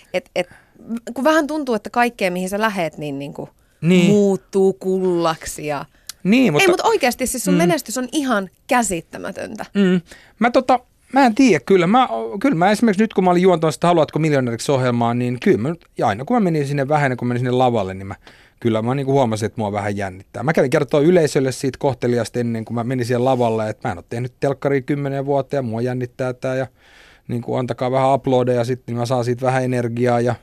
kun vähän tuntuu, että kaikkea mihin sä lähet, niin. Muuttuu kullaksi ja... Niin, mutta... Ei, mutta oikeasti siis sun menestys on ihan käsittämätöntä. Mä en tiedä, kyllä mä esimerkiksi nyt kun mä olin juontamassa sitä Haluatko miljonääriksi -ohjelmaa, niin kyllä ja aina kun mä menin sinne kun menin sinne lavalle, niin kyllä mä niin kuin huomasin, että mua vähän jännittää. Mä kävin kertoa yleisölle siitä kohteliasta ennen kuin mä menin siihen lavalle, että mä en ole tehnyt telkkaria 10 vuotta ja mua jännittää tää ja niin kuin antakaa vähän uploadeja sitten, niin mä saan siitä vähän energiaa ja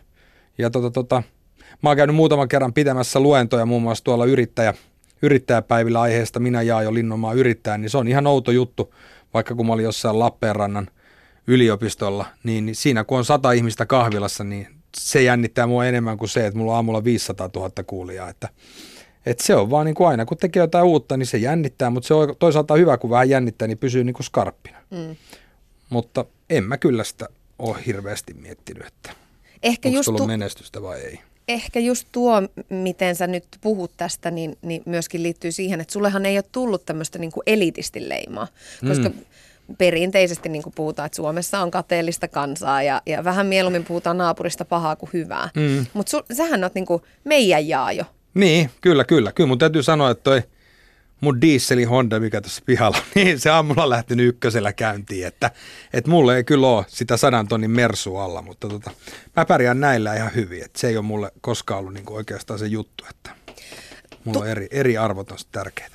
mä oon käynyt muutaman kerran pitämässä luentoja muun muassa tuolla yrittäjäpäivillä aiheesta Minä Jaajo Linnonmaa yrittäjä, niin se on ihan outo juttu, vaikka kun mä olin jossain Lappeenrannan yliopistolla, niin siinä kun on 100 ihmistä kahvilassa, niin se jännittää mua enemmän kuin se, että mulla on aamulla 500 000 kuulijaa, että se on vaan niin kuin aina, kun tekee jotain uutta, niin se jännittää, mutta se on toisaalta hyvä, kun vähän jännittää, niin pysyy niin kuin skarppina. Mutta en mä kyllä sitä ole hirveästi miettinyt, että onko tullut menestystä vai ei. Ehkä just tuo, miten sä nyt puhut tästä, niin myöskin liittyy siihen, että sullehan ei ole tullut tämmöistä niin kuin elitisti leimaa, koska perinteisesti niin kuin puhutaan, että Suomessa on kateellista kansaa ja vähän mieluummin puhutaan naapurista pahaa kuin hyvää. Mutta sähän oot niin kuin meidän Jaajo. Niin, kyllä. Kyllä mun täytyy sanoa, että toi mun dieselin Honda, mikä tuossa pihalla on, niin se aamulla on lähtenyt ykkösellä käyntiin, että mulle ei kyllä ole sitä 100 tonnin Mersua alla, mutta mä pärjään näillä ihan hyvin, että se ei ole mulle koskaan ollut niin kuin oikeastaan se juttu, että mulla on eri arvot on tärkeitä.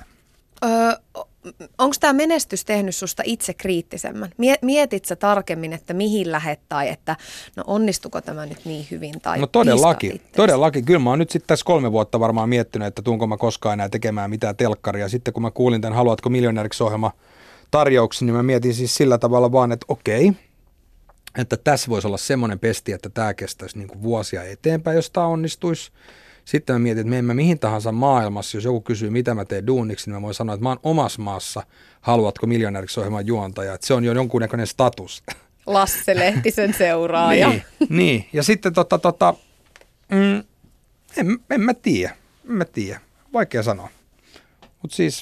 Onko tämä menestys tehnyt susta itse kriittisemmän? Mietit sä tarkemmin, että mihin lähet tai että no onnistuko tämä nyt niin hyvin tai no todellakin. Kyllä mä oon nyt sitten tässä 3 vuotta varmaan miettinyt, että tuunko mä koskaan enää tekemään mitään telkkaria. Sitten kun mä kuulin tämän Haluatko miljonääriksi -ohjelma tarjouksen, niin mä mietin siis sillä tavalla vaan, että okei, että tässä voisi olla semmoinen pesti, että tämä kestäisi niin kuin vuosia eteenpäin, jos tämä onnistuisi. Sitten mä mietin, että me emme mihin tahansa maailmassa, jos joku kysyy, mitä mä teen duuniksi, niin mä voin sanoa, että mä oon omassa maassa Haluatko miljonääriksi -ohjelman juontaja. Että se on jo jonkunnäköinen status. Lasse Lehtisen seuraaja. niin. Ja sitten en mä tiedä. Vaikea sanoa. Mutta siis,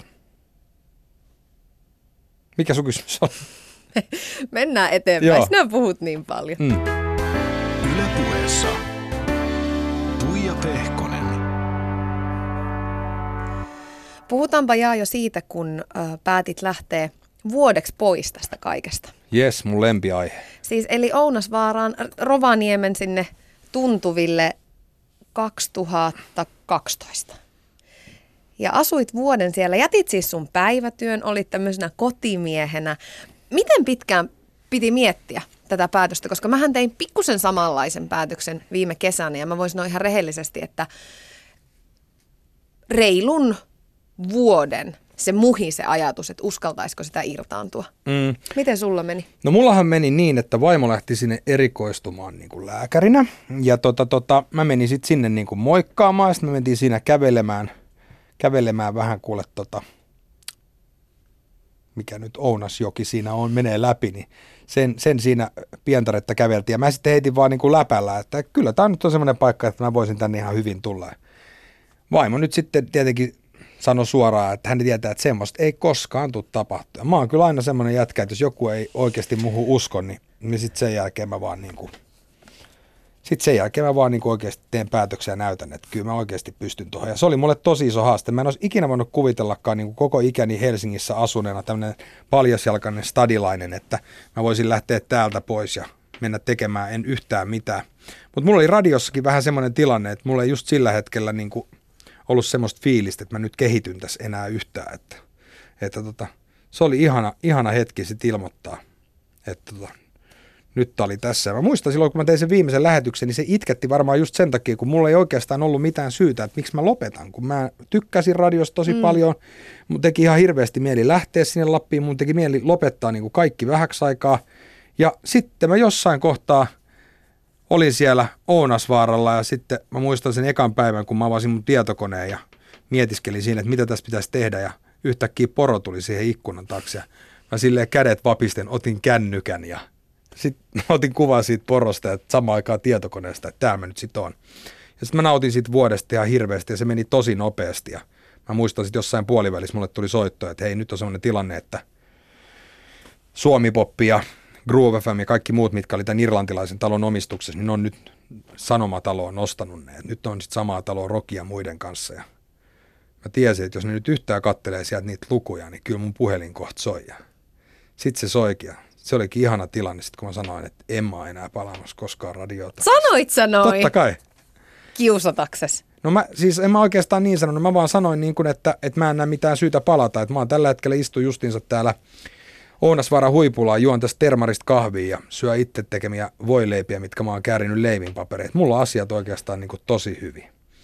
mikä sun kysymys on? Mennään eteenpäin. Sinä puhut niin paljon. Yle Puheessa Tuija Pehkonen. Puhutaanpa Jaajo siitä, kun päätit lähteä vuodeksi pois tästä kaikesta. Jes, mun lempiaihe. Siis eli Ounasvaaraan Rovaniemen sinne tuntuville 2012. Ja asuit vuoden siellä. Jätit siis sun päivätyön, olit tämmöisenä kotimiehenä. Miten pitkään piti miettiä tätä päätöstä? Koska mähän tein pikkusen samanlaisen päätöksen viime kesänä ja mä voisin sanoa ihan rehellisesti, että reilun vuoden se muhi se ajatus, että uskaltaisiko sitä irtaantua. Miten sulla meni? No mullahan meni niin, että vaimo lähti sinne erikoistumaan niin kuin lääkärinä. Ja mä menin sitten sinne niin kuin moikkaamaan ja sitten me mentiin siinä kävelemään vähän kuule mikä nyt Ounasjoki siinä on, menee läpi, niin sen siinä Pientaretta käveltiin. Ja mä sitten heitin vaan niin kuin läpällä, että kyllä tämä nyt on semmoinen paikka, että mä voisin tänne ihan hyvin tulla. Vaimo nyt sitten tietenkin sanoi suoraan, että hän tietää, että semmoista ei koskaan tule tapahtua. Mä oon kyllä aina semmoinen jätkä, että jos joku ei oikeasti muuhun usko, niin sitten sen jälkeen mä vaan oikeasti teen päätöksiä ja näytän, että kyllä mä oikeasti pystyn tuohon. Ja se oli mulle tosi iso haaste. Mä en olisi ikinä voinut kuvitellakaan niin kuin koko ikäni Helsingissä asuneena tämmöinen paljasjalkainen stadilainen, että mä voisin lähteä täältä pois ja mennä tekemään en yhtään mitään. Mutta mulla oli radiossakin vähän semmoinen tilanne, että mulla ei just sillä hetkellä niin kuin ollut semmoista fiilistä, että mä nyt kehityn tässä enää yhtään. Että se oli ihana hetki sitten ilmoittaa, että nyt tää oli tässä. Mä muistan silloin, kun mä tein sen viimeisen lähetyksen, niin se itketti varmaan just sen takia, kun mulla ei oikeastaan ollut mitään syytä, että miksi mä lopetan. Kun mä tykkäsin radiosta tosi paljon, mun teki ihan hirveästi mieli lähteä sinne Lappiin, mun teki mieli lopettaa niin kuin kaikki vähäksi aikaa. Ja sitten mä jossain kohtaa olin siellä Ounasvaaralla ja sitten mä muistan sen ekan päivän, kun mä avasin mun tietokoneen ja mietiskelin siinä, että mitä tässä pitäisi tehdä ja yhtäkkiä poro tuli siihen ikkunan taakse. Mä silleen kädet vapisten otin kännykän ja sitten otin kuvan siitä porosta ja samaan aikaan tietokoneesta, että tää mä nyt sit on. Ja sitten mä nautin siitä vuodesta ihan hirveästi ja se meni tosi nopeasti ja mä muistan sitten jossain puolivälissä mulle tuli soitto, että hei nyt on semmoinen tilanne, että Suomi-poppi ja Groove FM ja kaikki muut, mitkä oli tämän irlantilaisen talon omistuksessa, niin ne on nyt Sanomataloon nostanut ne. Nyt on sitten samaa taloa Rokia muiden kanssa ja mä tiesin, että jos ne nyt yhtään kattelee sieltä niitä lukuja, niin kyllä mun puhelin kohta soi. Sitten se soikin. Se olikin ihana tilanne, sit kun mä sanoin, että en mä enää palaamassa koskaan radiota. Sanoit sä noin? Totta kai. Kiusatakses. No en mä oikeastaan niin sanonut. Mä vaan sanoin niin kuin, että mä en näe mitään syytä palata. Että mä oon tällä hetkellä istu justiinsa täällä Ounasvaaran huipulla, juon tästä termarista kahvia ja syö itse tekemiä voileipiä, mitkä mä oon käärinyt leivinpapereita. Mulla on asiat oikeastaan niin kuin tosi hyvin.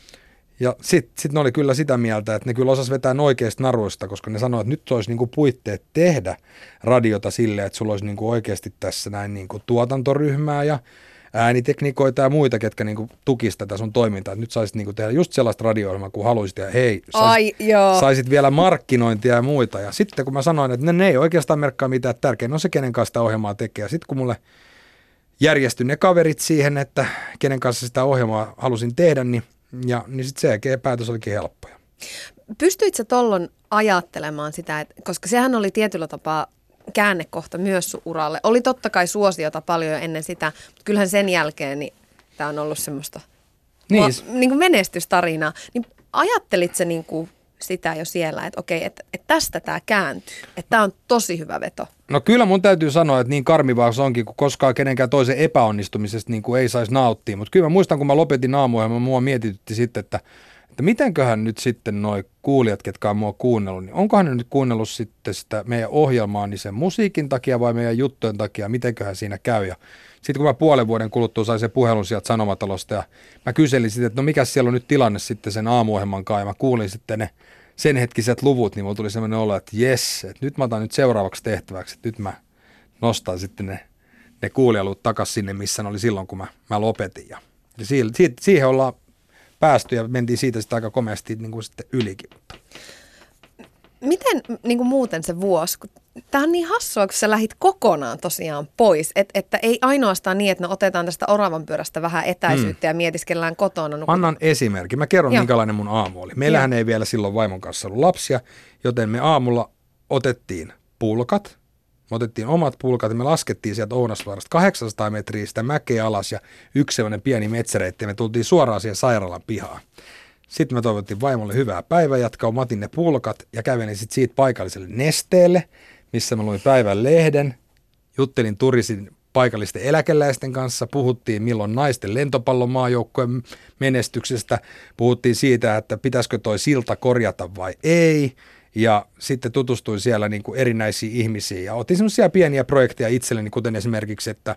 Ja sit ne oli kyllä sitä mieltä, että ne kyllä osas vetää oikeista naruista, koska ne sanoi, että nyt olisi niinku puitteet tehdä radiota silleen, että sulla olisi niinku oikeasti tässä näin niinku tuotantoryhmää ja ääniteknikoita ja muita, ketkä niinku tukisi tätä sun toimintaa. Että nyt saisit niinku tehdä just sellaista radio-ohjelmaa, kun haluaisit ja hei, saisit vielä markkinointia ja muita. Ja sitten kun mä sanoin, että ne ei oikeastaan merkkaa mitään tärkeää, on se, kenen kanssa sitä ohjelmaa tekee. Ja sitten kun mulle järjestyi ne kaverit siihen, että kenen kanssa sitä ohjelmaa halusin tehdä, niin sitten se päätös olikin helppoja. Pystyitkö sä tollon ajattelemaan sitä, että, koska sehän oli tietyllä tapaa käännekohta myös sun uralle. Oli totta kai suosiota paljon jo ennen sitä, mutta kyllähän sen jälkeen niin tämä on ollut semmoista niin kuin menestystarinaa. Niin ajattelit sä niin kuin sitä jo siellä, että okei, että tästä tämä kääntyy, että tämä on tosi hyvä veto? No kyllä mun täytyy sanoa, että niin karmivaa se onkin, kun koskaan kenenkään toisen epäonnistumisesta niin kuin ei saisi nauttia. Mutta kyllä mä muistan, kun mä lopetin aamuohjelman, mua mietitytti sitten, että mitenköhän nyt sitten noi kuulijat, ketkä on mua kuunnellut, niin onkohan ne nyt kuunnellut sitten sitä meidän ohjelmaa niin sen musiikin takia vai meidän juttujen takia, mitenköhän siinä käy. Ja sitten kun mä puolen vuoden kuluttua sain sen puhelun sieltä Sanomatalosta ja mä kyselin sitten, että no mikä siellä on nyt tilanne sitten sen aamuohjelman kanssa ja mä kuulin sitten ne sen hetkiset luvut, niin mulla tuli sellainen olo, että jes, että nyt mä otan nyt seuraavaksi tehtäväksi, että nyt mä nostan sitten ne kuulijaluvut takaisin sinne, missä ne oli silloin, kun mä lopetin. Ja siihen ollaan päästy ja mentiin siitä sitten aika komeasti niin kuin sitten ylikin. Miten niin kuin muuten se vuosi? Tämä on niin hassua, kun sä lähit kokonaan tosiaan pois. Että ei ainoastaan niin, että otetaan tästä oravanpyörästä vähän etäisyyttä ja mietiskellään kotona. Annan esimerkki. Mä kerron, minkälainen mun aamu oli. Meillähän ei vielä silloin vaimon kanssa ollut lapsia, joten me aamulla otettiin pulkat. Me otettiin omat pulkat ja me laskettiin sieltä Ounasvaarasta 800 metriä sitä mäkeä alas ja yksi sellainen pieni metsäreitti ja me tultiin suoraan siihen sairaalan pihaan. Sitten me toivottiin vaimolle hyvää päivänjatkoa, mä otin ne pulkat ja kävelin sitten siitä paikalliselle Nesteelle, missä mä luin päivän lehden, juttelin turisin paikallisten eläkeläisten kanssa, puhuttiin milloin naisten lentopallomaajoukkojen menestyksestä, puhuttiin siitä, että pitäisikö toi silta korjata vai ei, ja sitten tutustuin siellä niin kuin erinäisiin ihmisiin ja otin semmoisia pieniä projekteja itselleni, kuten esimerkiksi, että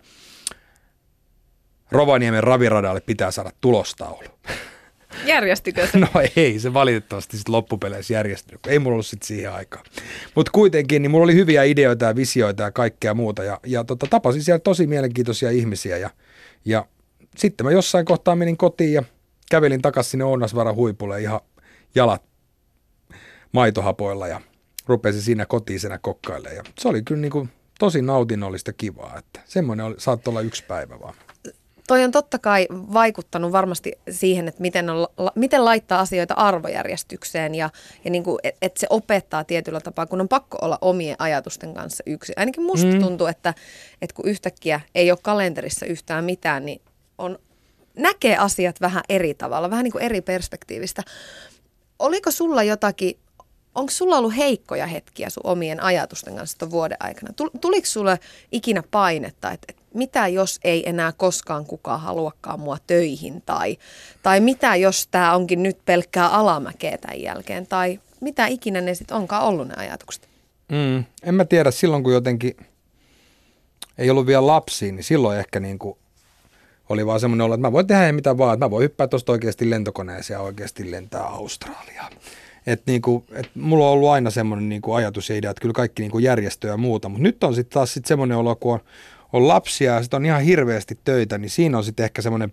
Rovaniemen raviradalle pitää saada tulostaulu. Järjestykö se? No ei, se valitettavasti sitten loppupeleissä järjestynyt, ei mulla ollut sitten siihen aikaa. Mutta kuitenkin, niin mulla oli hyviä ideoita ja visioita ja kaikkea muuta. Ja tapasin siellä tosi mielenkiintoisia ihmisiä. Ja sitten mä jossain kohtaa menin kotiin ja kävelin takaisin sinne Ounasvaaran huipulle ihan jalat maitohapoilla ja rupesin siinä kotiisena kokkailemaan. Ja se oli kyllä niin kuin tosi nautinnollista kivaa, että semmoinen saattoi olla yksi päivä vaan. Toi on totta kai vaikuttanut varmasti siihen, että miten laittaa asioita arvojärjestykseen ja niin kuin, että se opettaa tietyllä tapaa, kun on pakko olla omien ajatusten kanssa yksin. Ainakin musta tuntuu, että kun yhtäkkiä ei ole kalenterissa yhtään mitään, niin näkee asiat vähän eri tavalla, vähän niin kuin eri perspektiivistä. Oliko sulla onko sulla ollut heikkoja hetkiä sun omien ajatusten kanssa tuon vuoden aikana? Tuliko sulle ikinä painetta, että mitä jos ei enää koskaan kukaan haluakaan mua töihin? Tai mitä jos tämä onkin nyt pelkkää alamäkeä tämän jälkeen? Tai mitä ikinä ne sitten onkaan ollut ne ajatukset? En mä tiedä, silloin kun jotenkin ei ollut vielä lapsia, niin silloin ehkä niin kuin oli vaan semmoinen olo, että mä voin tehdä mitä vaan, että mä voin hyppää tuosta oikeasti lentokoneeseen ja oikeasti lentää Australiaan. Että niinku, mulla on ollut aina semmoinen niinku ajatus ja idea, että kyllä kaikki niinku järjestöjä ja muuta, mutta nyt on sitten taas semmoinen olo, kun on lapsia ja sitten on ihan hirveästi töitä, niin siinä on sitten ehkä semmoinen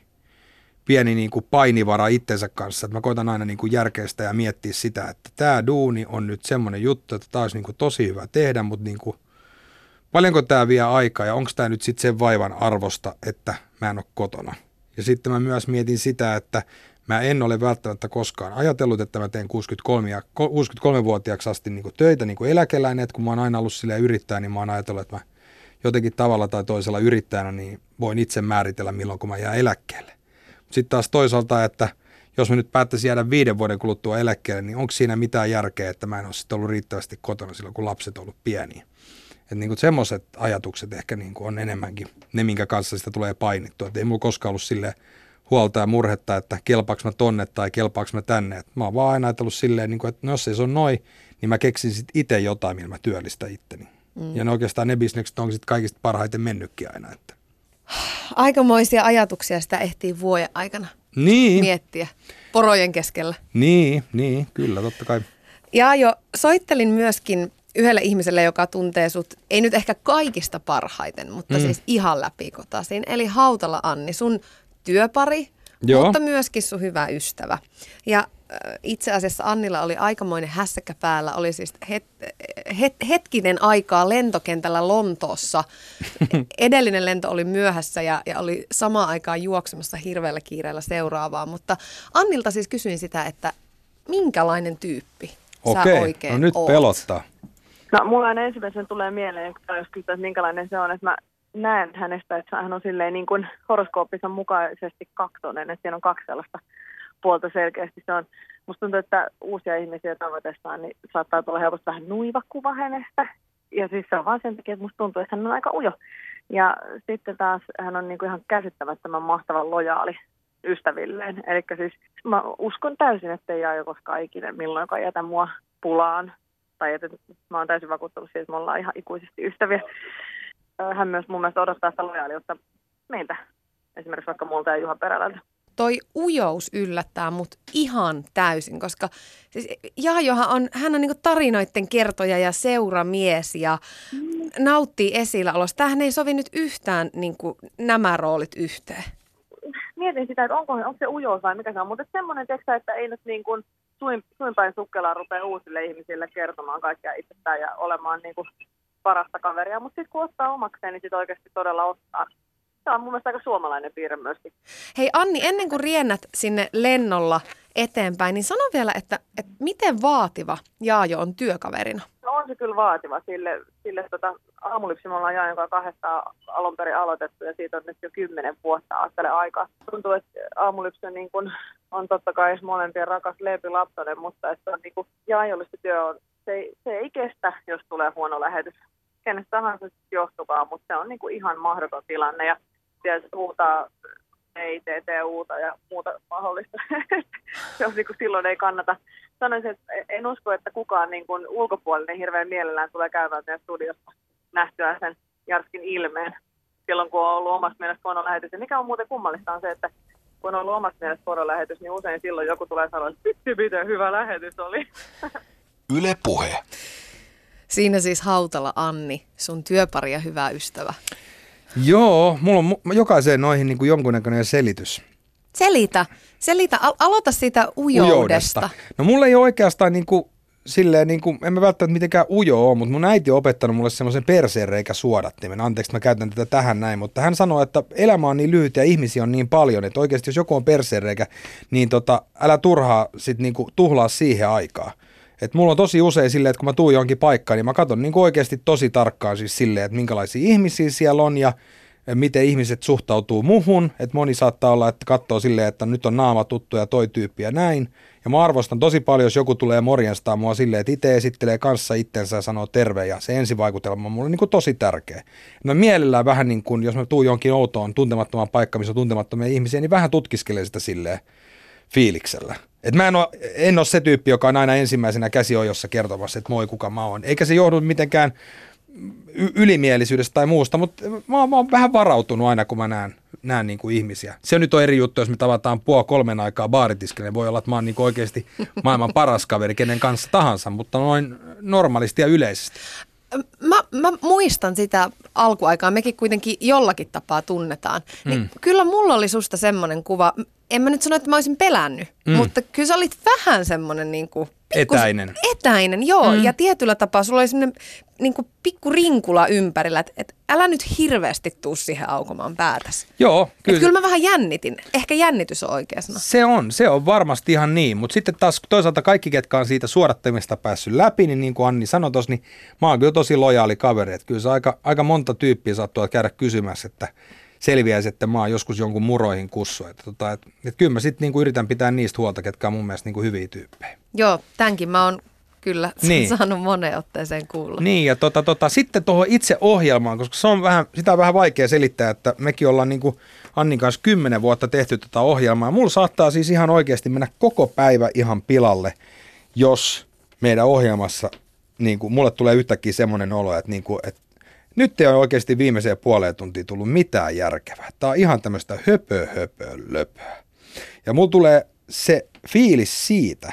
pieni niinku painivara itsensä kanssa, että mä koitan aina niinku järkeistä ja miettiä sitä, että tämä duuni on nyt semmoinen juttu, että tämä olisi niinku tosi hyvä tehdä, mutta niinku, paljonko tämä vie aikaa ja onko tämä nyt sitten sen vaivan arvosta, että mä en ole kotona. Ja sitten mä myös mietin sitä, että mä en ole välttämättä koskaan ajatellut, että mä teen 63-vuotiaaksi asti niin kuin töitä niin kuin eläkeläinen, että kun mä oon aina ollut silleen yrittäjä, niin mä oon ajatellut, että mä jotenkin tavalla tai toisella yrittäjänä niin voin itse määritellä, milloin kun mä jään eläkkeelle. Sitten taas toisaalta, että jos mä nyt päättäisin jäädä 5 vuoden kuluttua eläkkeelle, niin onko siinä mitään järkeä, että mä en ole sitten ollut riittävästi kotona silloin, kun lapset on ollut pieniä. Että niin kuin semmoiset ajatukset ehkä niin kuin on enemmänkin ne, minkä kanssa sitä tulee painittua. Että ei mulla koskaan ollut silleen huolta ja murhetta, että kelpaaks mä tonne tai kelpaaks mä tänne. Et mä oon vaan aina ajatellut silleen, että jos ei se on noin, niin mä keksin sit itse jotain, millä mä työllistän itteni. Ja ne oikeastaan ne bisnekset on sit kaikista parhaiten mennytkin aina. Että. Aikamoisia ajatuksia sitä ehtii vuoden aikana miettiä porojen keskellä. Niin, kyllä, totta kai. Jaajo, soittelin myöskin yhdelle ihmiselle, joka tuntee sut, ei nyt ehkä kaikista parhaiten, mutta siis ihan läpikotaisin. Eli Hautala Anni, sun työpari, mutta myöskin sun hyvä ystävä. Ja itse asiassa Annilla oli aikamoinen hässäkkä päällä, oli siis hetkinen aikaa lentokentällä Lontoossa. Edellinen lento oli myöhässä ja oli samaan aikaan juoksemassa hirveällä kiireellä seuraavaa, mutta Annilta siis kysyin sitä, että minkälainen tyyppi sä oikein no nyt oot? Pelottaa. No mulla aina ensimmäisen tulee mieleen, jos kysytään, minkälainen se on, että mä näen hänestä, että hän on silleen niin kuin horoskooppissa mukaisesti kaksonen, että siinä on 2 sellaista puolta selkeästi. Se on, musta tuntuu, että uusia ihmisiä tavoitessaan, niin saattaa tulla helposti vähän nuiva kuva hänestä. Ja siis se on vaan sen takia, että musta tuntuu, että hän on aika ujo. Ja sitten taas hän on niin kuin ihan käsittämättömän mahtavan lojaali ystävilleen. Eli siis mä uskon täysin, että ei aio koskaan ikinä milloinkaan jätä mua pulaan. Tai että mä oon täysin vakuuttunut siitä, että me ollaan ihan ikuisesti ystäviä. Hän myös mun mielestä odottaa sitä lojaaliutta meiltä, esimerkiksi vaikka multa ja Juha Perälältä. Toi ujous yllättää mut ihan täysin, koska siis Jaajohan hän on niinku tarinoiden kertoja ja seuramies ja nauttii esilläolosta. Tämähän ei sovi nyt yhtään niinku nämä roolit yhteen. Mietin sitä, että onko se ujous vai mikä se on, mutta semmoinen tekstä, että ei nyt niin kuin suinpäin sukkelaan rupea uusille ihmisille kertomaan kaikkea itsestään ja olemaan niin kuin parasta kaveria, mutta sitten kun ottaa omakseen, niin sitten oikeasti todella ottaa. Se on mun mielestä aika suomalainen piirre myöskin. Hei Anni, ennen kuin riennät sinne lennolla eteenpäin, niin sano vielä, että miten vaativa Jaajo on työkaverina? No on se kyllä vaativa. Sille Aamulypsi me ollaan Jaajon kanssa 2 alun perin aloitettu ja siitä on nyt jo 10 vuotta astele aikaa. Tuntuu, että Aamulypsi on, niin kuin, on totta kai molempien rakas Leepi Laptonen, mutta että on niin kuin, Jaajolle se työ on, se ei kestä, jos tulee huono lähetys. Kenestä tahansa johtukaa, mutta se on niin kuin ihan mahdoton tilanne ja siellä huutaa EITTUta ja muuta mahdollista. Se on niin kuin silloin ei kannata. Sanoisin, että en usko, että kukaan niin kuin ulkopuolinen hirveän mielellään tulee käymään meidän studiossa nähtyä sen Jarskin ilmeen silloin, kun on ollut omasta mielestä porolähetys. Ja mikä on muuten kummallista on se, että kun on ollut omasta mielestä porolähetys, niin usein silloin joku tulee sanoa, että miten hyvä lähetys oli. Yle Puhe. Siinä siis Hautala Anni, sun työpari ja hyvä ystävä. Joo, mulla on jokaiseen noihin niin kuin jonkunnäköinen selitys. Selitä. Aloita siitä ujoudesta. No mulla ei ole oikeastaan niin kuin, silleen, niin kuin, en mä välttämättä mitenkään ujo ole, mutta mun äiti on opettanut mulle semmoisen perseenreikä suodattimen. Anteeksi, mä käytän tätä tähän näin, mutta hän sanoo, että elämä on niin lyhyt ja ihmisiä on niin paljon, että oikeasti jos joku on perseenreikä, niin älä turhaa sit niin kuin tuhlaa siihen aikaa. Et mulla on tosi usein silleen, että kun mä tuun johonkin paikkaan, niin mä katson niin oikeasti tosi tarkkaan siis silleen, että minkälaisia ihmisiä siellä on ja miten ihmiset suhtautuu muhun. Että moni saattaa olla, että katsoo silleen, että nyt on naama tuttu ja toi tyyppi ja näin. Ja mä arvostan tosi paljon, jos joku tulee morjenstaa mua silleen, että itse esittelee kanssa itsensä ja sanoo terve ja se ensivaikutelma on mulle niin kuin tosi tärkeä. Mä mielellään vähän niin kuin, jos mä tuun johonkin outoon tuntemattomaan paikkaan, missä on tuntemattomia ihmisiä, niin vähän tutkiskelen sitä silleen fiiliksellä. Et mä en ole se tyyppi, joka on aina ensimmäisenä käsiojossa kertomassa, että moi kuka mä oon. Eikä se johdu mitenkään ylimielisyydestä tai muusta, mutta mä oon vähän varautunut aina, kun mä näen niin kuin ihmisiä. Se nyt on eri juttu, jos me tavataan 2:30 aikaa baaritiskille, niin voi olla, että mä oon niin kuin oikeasti maailman paras kaveri kenen kanssa tahansa, mutta noin normaalisti ja yleisesti. Mä muistan sitä alkuaikaa, mekin kuitenkin jollakin tapaa tunnetaan. Niin kyllä mulla oli susta semmoinen kuva, en mä nyt sano, että mä olisin pelännyt, mutta kyllä sä olit vähän semmoinen niin kuin Etäinen, joo. Ja tietyllä tapaa sulla oli semmoinen niin kuin pikku rinkula ympärillä, että älä nyt hirveästi tuu siihen aukomaan päätäsi. Joo, kyllä. Kyllä mä vähän jännitin. Ehkä jännitys on oikea sana. Se on varmasti ihan niin, mutta sitten taas toisaalta kaikki, ketkä on siitä suodattamista päässyt läpi, niin kuin Anni sanoi tuossa, niin mä oon kyllä tosi lojaali kaveri. Että kyllä se aika monta tyyppiä saattaa käydä kysymässä, että selviäisi, että mä oon joskus jonkun muroihin kussu. Että kyllä mä sitten niinku yritän pitää niistä huolta, ketkä on mun mielestä niinku hyviä tyyppejä. Joo, tämänkin mä oon kyllä saanut moneen otteeseen kuulla. Niin, ja sitten tuohon itse ohjelmaan, koska sitä on vähän vaikea selittää, että mekin ollaan niinku Annin kanssa 10 vuotta tehty tätä ohjelmaa. Mulla saattaa siis ihan oikeasti mennä koko päivä ihan pilalle, jos meidän ohjelmassa, niinku, mulle tulee yhtäkkiä semmoinen olo, että nyt ei ole oikeasti viimeiseen puoleen tuntiin tullut mitään järkevää. Tämä on ihan tämmöistä löpöä. Ja mulla tulee se fiilis siitä,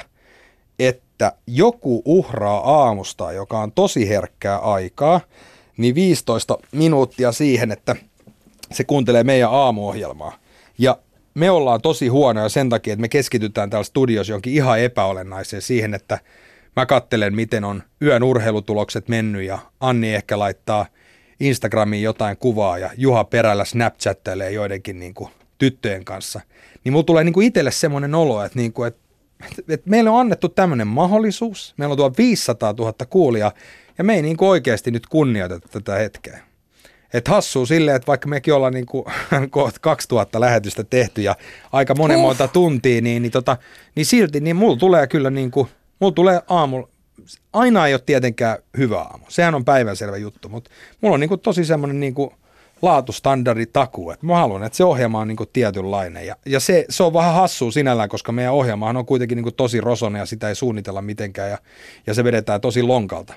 että joku uhraa aamusta, joka on tosi herkkää aikaa, niin 15 minuuttia siihen, että se kuuntelee meidän aamuohjelmaa. Ja me ollaan tosi huonoja sen takia, että me keskitytään täällä studiossa jonkin ihan epäolennaiseen siihen, että mä katselen, miten on yön urheilutulokset mennyt ja Anni ehkä laittaa Instagramiin jotain kuvaa ja Juha perällä Snapchattailee joidenkin niin kuin tyttöjen kanssa, niin mulla tulee niin kuin itselle semmoinen olo, että, niin kuin, että meille on annettu tämmöinen mahdollisuus, meillä on tuo 500 000 kuulijaa ja me ei niin kuin oikeasti nyt kunnioiteta tätä hetkeä. Että hassuu silleen, että vaikka mekin ollaan niin kuin 2000 lähetystä tehty ja aika monta tuntia, niin silti niin mulla tulee kyllä niin kuin, mulla tulee aamulla, aina ei ole tietenkään hyvä aamu. Sehän on päivänselvä juttu, mutta mulla on niin kuin tosi semmoinen niin kuin laatustandardi takuu, että mä haluan, että se ohjelma on niin kuin tietynlainen. Ja se on vähän hassua sinällään, koska meidän ohjelmahan on kuitenkin niin kuin tosi rosoinen ja sitä ei suunnitella mitenkään ja se vedetään tosi lonkalta.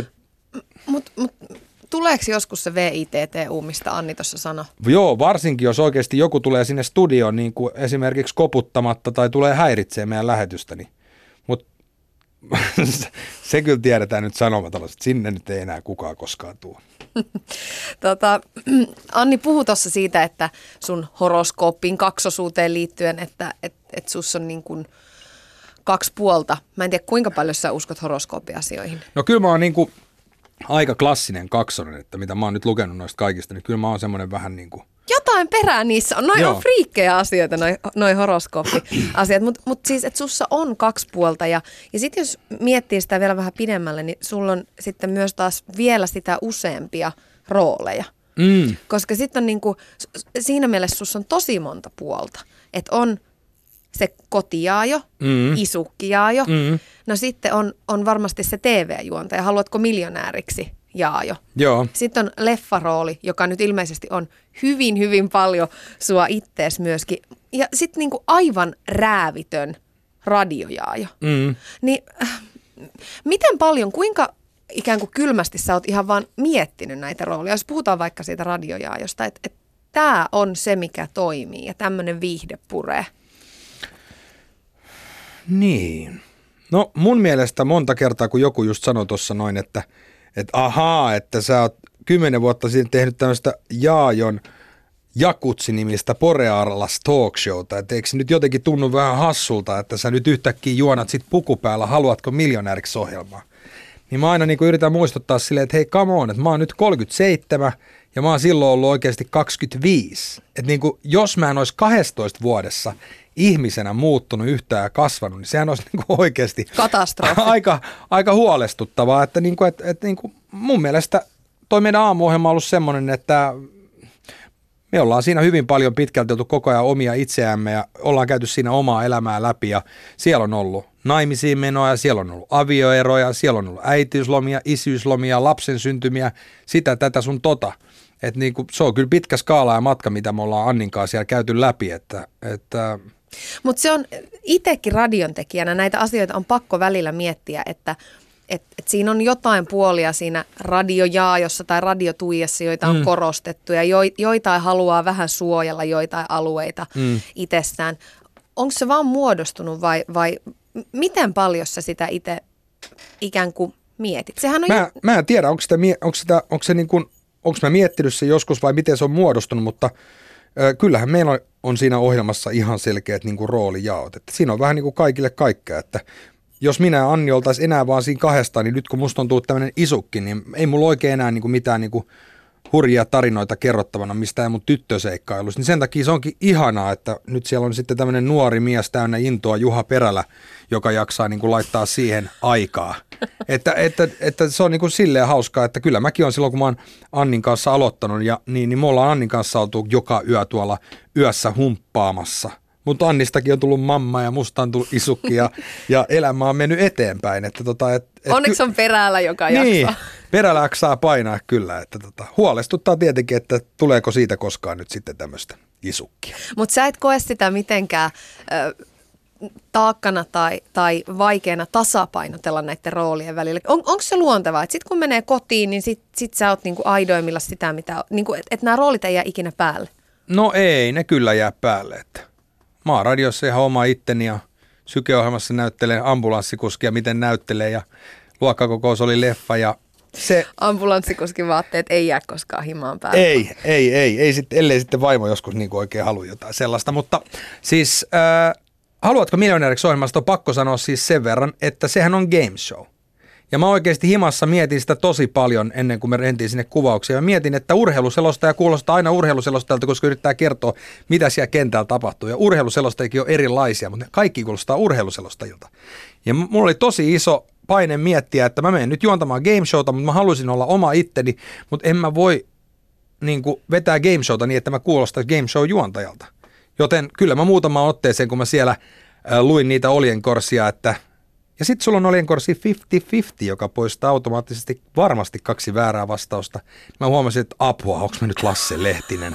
Mut tuleeko joskus se VITTU, mistä Anni tuossa sanoi? Joo, varsinkin jos oikeasti joku tulee sinne studioon niin kuin esimerkiksi koputtamatta tai tulee häiritsemään meidän lähetystä, niin se kyllä tiedetään nyt sanomatalossa, että sinne nyt ei enää kukaan koskaan tuo. Anni puhui tuossa siitä, että sun horoskooppiin kaksosuuteen liittyen, että sus on niin kuin 2 puolta. Mä en tiedä, kuinka paljon sä uskot horoskooppiasioihin. No kyllä mä oon niin kuin aika klassinen kaksonen, että mitä mä oon nyt lukenut noista kaikista, niin kyllä mä oon semmoinen vähän niin kuin jotain perää niissä on. Noi on friikkejä asioita, noi horoskooppiasiat. Mutta siis, että sussa on 2 puolta. Ja sitten jos miettii sitä vielä vähän pidemmälle, niin sulla on sitten myös taas vielä sitä useampia rooleja. Koska sitten on niinku, siinä mielessä sussa on tosi monta puolta. Että on se kotijaajo, isukkijaajo. No sitten on varmasti se TV-juontaja. Haluatko miljonääriksi? Jaajo. Joo. Sitten on leffarooli, joka nyt ilmeisesti on hyvin, hyvin paljon sua ittees myöskin. Ja sitten niinku aivan räävitön radiojaajo. Niin miten paljon, kuinka ikään kuin kylmästi sä oot ihan vaan miettinyt näitä rooleja? Jos puhutaan vaikka siitä radiojaajosta, että tämä on se, mikä toimii ja tämmöinen viihde puree. Niin. No mun mielestä monta kertaa, kun joku just sanoi tuossa noin, että että sä oot 10 vuotta sitten tehnyt tämmöistä Jaajon Jakutsi-nimistä Borealas talk-showta, että eikö se nyt jotenkin tunnu vähän hassulta, että sä nyt yhtäkkiä juonat sit puku päällä, haluatko miljonääriksi ohjelmaa? Niin mä aina niin yritän muistuttaa silleen, että hei come on, että mä oon nyt 37 ja mä oon silloin ollut oikeasti 25. Että niin jos mä en olisi 12 vuodessa ihmisenä muuttunut yhtään ja kasvanut, niin sehän olisi niin oikeasti katastrofi. Aika huolestuttavaa, että, mun mielestä toi meidän aamuohjelma on ollut semmoinen, että me ollaan siinä hyvin paljon pitkälti oltu koko ajan omia itseämme ja ollaan käyty siinä omaa elämää läpi ja siellä on ollut naimisiin menoja, siellä on ollut avioeroja, siellä on ollut äitiyslomia, isyyslomia, lapsen syntymiä, sitä, tätä sun tota. Että se on kyllä pitkä skaala ja matka, mitä me ollaan Annin kanssa siellä käyty läpi, että mutta se on itsekin radiontekijänä, näitä asioita on pakko välillä miettiä, että et siinä on jotain puolia siinä radiojaajossa tai radiotuijassa, joita on korostettu ja joitain haluaa vähän suojella joitain alueita itsessään. Onko se vaan muodostunut vai miten paljon sä sitä itse ikään kuin mietit? Sehän on mä en tiedä, onko mä miettinyt se joskus vai miten se on muodostunut, mutta kyllähän meillä on siinä ohjelmassa ihan selkeät niin kuin roolijaot. Että siinä on vähän niin kuin kaikille kaikkea, että jos minä ja Anni oltaisiin enää vaan siinä kahdestaan, niin nyt kun musta on tullut tämmöinen isukki, niin ei mulla oikein enää niin kuin mitään niin kuin hurjia tarinoita kerrottavana mistään mun tyttöseikkailusta. Niin sen takia se onkin ihanaa, että nyt siellä on sitten tämmöinen nuori mies täynnä intoa, Juha Perälä, joka jaksaa niin kuin laittaa siihen aikaa. Että se on niin kuin silleen hauskaa, että kyllä mäkin on silloin, kun mä oon Annin kanssa aloittanut, niin me ollaan Annin kanssa oltu joka yö tuolla yössä humppaamassa. Mutta Annistakin on tullut mamma ja musta on tullut isukki ja elämä on mennyt eteenpäin. Onneksi on Perälä, joka jaksaa. Niin, Perälä jaksaa painaa kyllä. Että huolestuttaa tietenkin, että tuleeko siitä koskaan nyt sitten tämmöistä isukkia. Mutta sä et koe sitä mitenkään taakkana tai vaikeana tasapainotella näiden roolien välillä. Onko se luontevaa, että sitten kun menee kotiin, niin sit sä oot niinku aidoimmilla sitä, mitä niinku, että nämä roolit ei jää ikinä päälle? No ei, ne kyllä jää päälle. Että mä oon radiossa ihan oma itteni ja Syke-ohjelmassa näyttelen ambulanssikuskia, miten näyttelee ja luokkakokous oli leffa ja se... Ambulanssikuskin vaatteet ei jää koskaan himaan päälle. Ei sitten, ellei sitten vaimo joskus niin oikein halua jotain sellaista, mutta siis... Haluatko miljonääriksi ohjelmasta on pakko sanoa siis sen verran, että sehän on game show. Ja mä oikeasti himassa mietin sitä tosi paljon ennen kuin me rentiin sinne kuvauksia. Mä mietin, että urheiluselostaja kuulostaa aina urheiluselostajalta, koska yrittää kertoa, mitä siellä kentällä tapahtuu. Ja urheiluselostajakin on erilaisia, mutta kaikki kuulostaa urheiluselostajilta. Ja mulla oli tosi iso paine miettiä, että mä menen nyt juontamaan game showta, mutta mä haluaisin olla oma itteni, mutta en mä voi niin kuin vetää game showta niin, että mä kuulostan game show juontajalta. Joten kyllä mä muutamaan otteeseen, kun mä siellä luin niitä oljenkorsia, että ja sitten sulla on oljenkorsi 50-50, joka poistaa automaattisesti varmasti 2 väärää vastausta. Mä huomasin, että apua, onko mä nyt Lasse Lehtinen?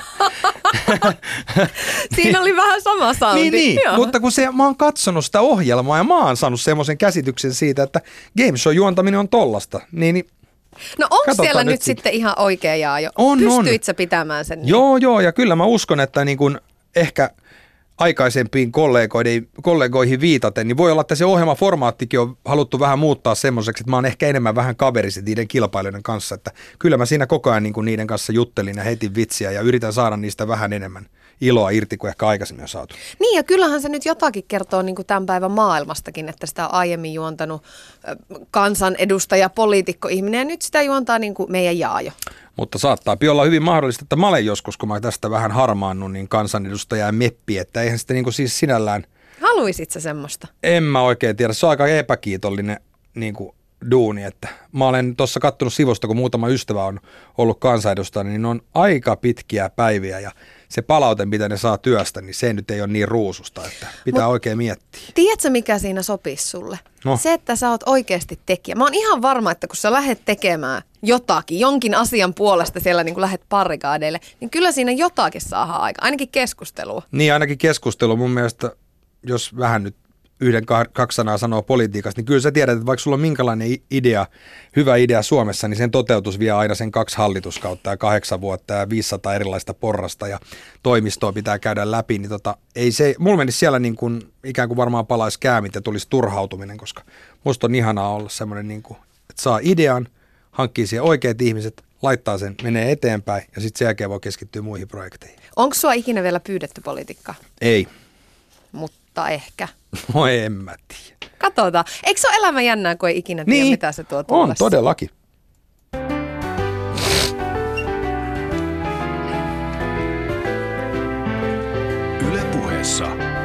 Siinä oli vähän sama soundi. Niin, mutta kun mä oon katsonut sitä ohjelmaa ja mä oon saanut semmoisen käsityksen siitä, että game show juontaminen on tollasta, niin no onko siellä nyt sitten ihan oikea jaajo? Pystyit sä pitämään sen? Niin? Joo, ja kyllä mä uskon, että niin kun ehkä aikaisempiin kollegoihin viitaten, niin voi olla, että se ohjelmaformaattikin on haluttu vähän muuttaa semmoiseksi, että mä oon ehkä enemmän vähän kaveriset niiden kilpailijoiden kanssa, että kyllä mä siinä koko ajan niin kuin niiden kanssa juttelin ja heitin vitsiä ja yritän saada niistä vähän enemmän iloa irti kuin ehkä aikaisemmin on saatu. Niin ja kyllähän se nyt jotakin kertoo niin kuin tämän päivän maailmastakin, että sitä on aiemmin juontanut kansanedustaja, poliitikko, ihminen ja nyt sitä juontaa niin kuin meidän Jaajo. Mutta saattaa olla hyvin mahdollista, että mä olen joskus, kun mä tästä vähän harmaannut, niin kansanedustaja ja meppi, että eihän sitten niin kuin siis sinällään... Haluisit sä semmoista? En mä oikein tiedä, se on aika epäkiitollinen niin kuin duuni, että mä olen tuossa kattonut sivusta, kun muutama ystävä on ollut kansanedustaja, niin ne on aika pitkiä päiviä ja se palaute, mitä ne saa työstä, niin se nyt ei ole niin ruususta, että pitää oikein miettiä. Tiedätkö, mikä siinä sopisi sulle? No. Se, että sä oot oikeasti tekijä. Mä oon ihan varma, että kun sä lähdet tekemään jotakin, jonkin asian puolesta siellä niin kun lähdet parikaadeille, niin kyllä siinä jotakin saadaan aika, ainakin keskustelua. Niin, ainakin keskustelua. Mun mielestä, jos vähän nyt 1-2 sanaa sanoo politiikasta, niin kyllä sä tiedät, että vaikka sulla on minkälainen idea, hyvä idea Suomessa, niin sen toteutus vie aina sen 2 hallituskautta ja 8 vuotta ja 500 erilaista porrasta ja toimistoa pitää käydä läpi, niin ei se, mulla menisi siellä niin kuin, ikään kuin varmaan palaisi käämit ja tulisi turhautuminen, koska musta on ihanaa olla semmoinen, niin kuin, että saa idean, hankkii siihen oikeat ihmiset, laittaa sen, menee eteenpäin ja sitten sen jälkeen voi keskittyä muihin projekteihin. Onko sua ikinä vielä pyydetty politiikkaa? Ei. Mutta ehkä. No en mä tiedä. Katsotaan. Eikö se ole elämä jännää, kun ei ikinä tiedä, mitä se tuo tullessa? On, todellakin. Yle Puheessa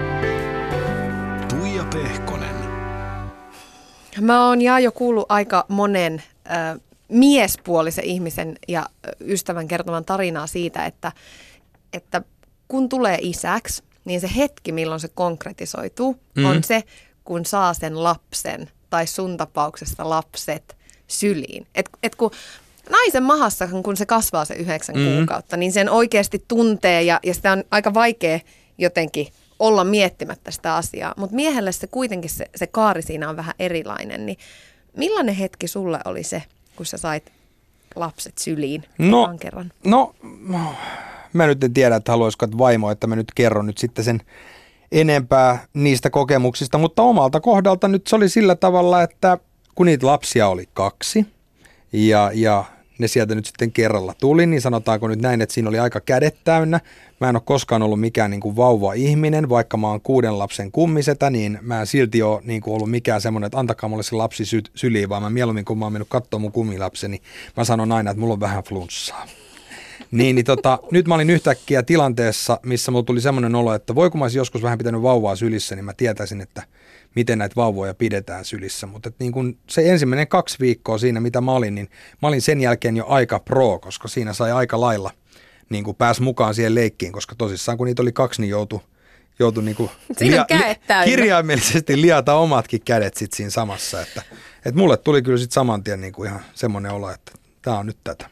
Tuija Pehkonen. Mä oon jo kuullut aika monen miespuolisen ihmisen ja ystävän kertoman tarinaa siitä, että kun tulee isäksi, niin se hetki, milloin se konkretisoituu, on se, kun saa sen lapsen, tai sun tapauksessa lapset, syliin. Et kun naisen mahassa, kun se kasvaa se 9 kuukautta, niin sen oikeasti tuntee, ja sitä on aika vaikea jotenkin olla miettimättä sitä asiaa. Mutta miehelle se kuitenkin se kaari siinä on vähän erilainen. Niin Millainen hetki sulle oli se, kun sä sait lapset syliin ekan kerran? No, mä nyt en tiedä, että haluaisiko vaimo, että mä nyt kerron nyt sitten sen enempää niistä kokemuksista, mutta omalta kohdalta nyt se oli sillä tavalla, että kun niitä lapsia oli 2 ja ne sieltä nyt sitten kerralla tuli, niin sanotaanko nyt näin, että siinä oli aika kädet täynnä. Mä en ole koskaan ollut mikään niin kuin vauva-ihminen, vaikka mä oon 6 lapsen kummisetä, niin mä en silti ole niin kuin ollut mikään semmoinen, että antakaa mulle se lapsi syliin, vaan mä mieluummin kun mä oon mennyt katsoa mun kummilapseni, mä sanon aina, että mulla on vähän flunssaa. Nyt mä olin yhtäkkiä tilanteessa, missä mulla tuli semmoinen olo, että voi kun mä olisin joskus vähän pitänyt vauvaa sylissä, niin mä tietäisin, että miten näitä vauvoja pidetään sylissä. Mutta niin kun se ensimmäinen 2 viikkoa siinä, mitä mä olin, niin mä olin sen jälkeen jo aika pro, koska siinä sai aika lailla niin kuin pääsi mukaan siihen leikkiin, koska tosissaan kun niitä oli 2, niin joutui niin kuin kirjaimellisesti liata omatkin kädet sitten siinä samassa. Että mulle tuli kyllä sitten saman tien niin kuin ihan semmoinen olo, että tää on nyt tätä.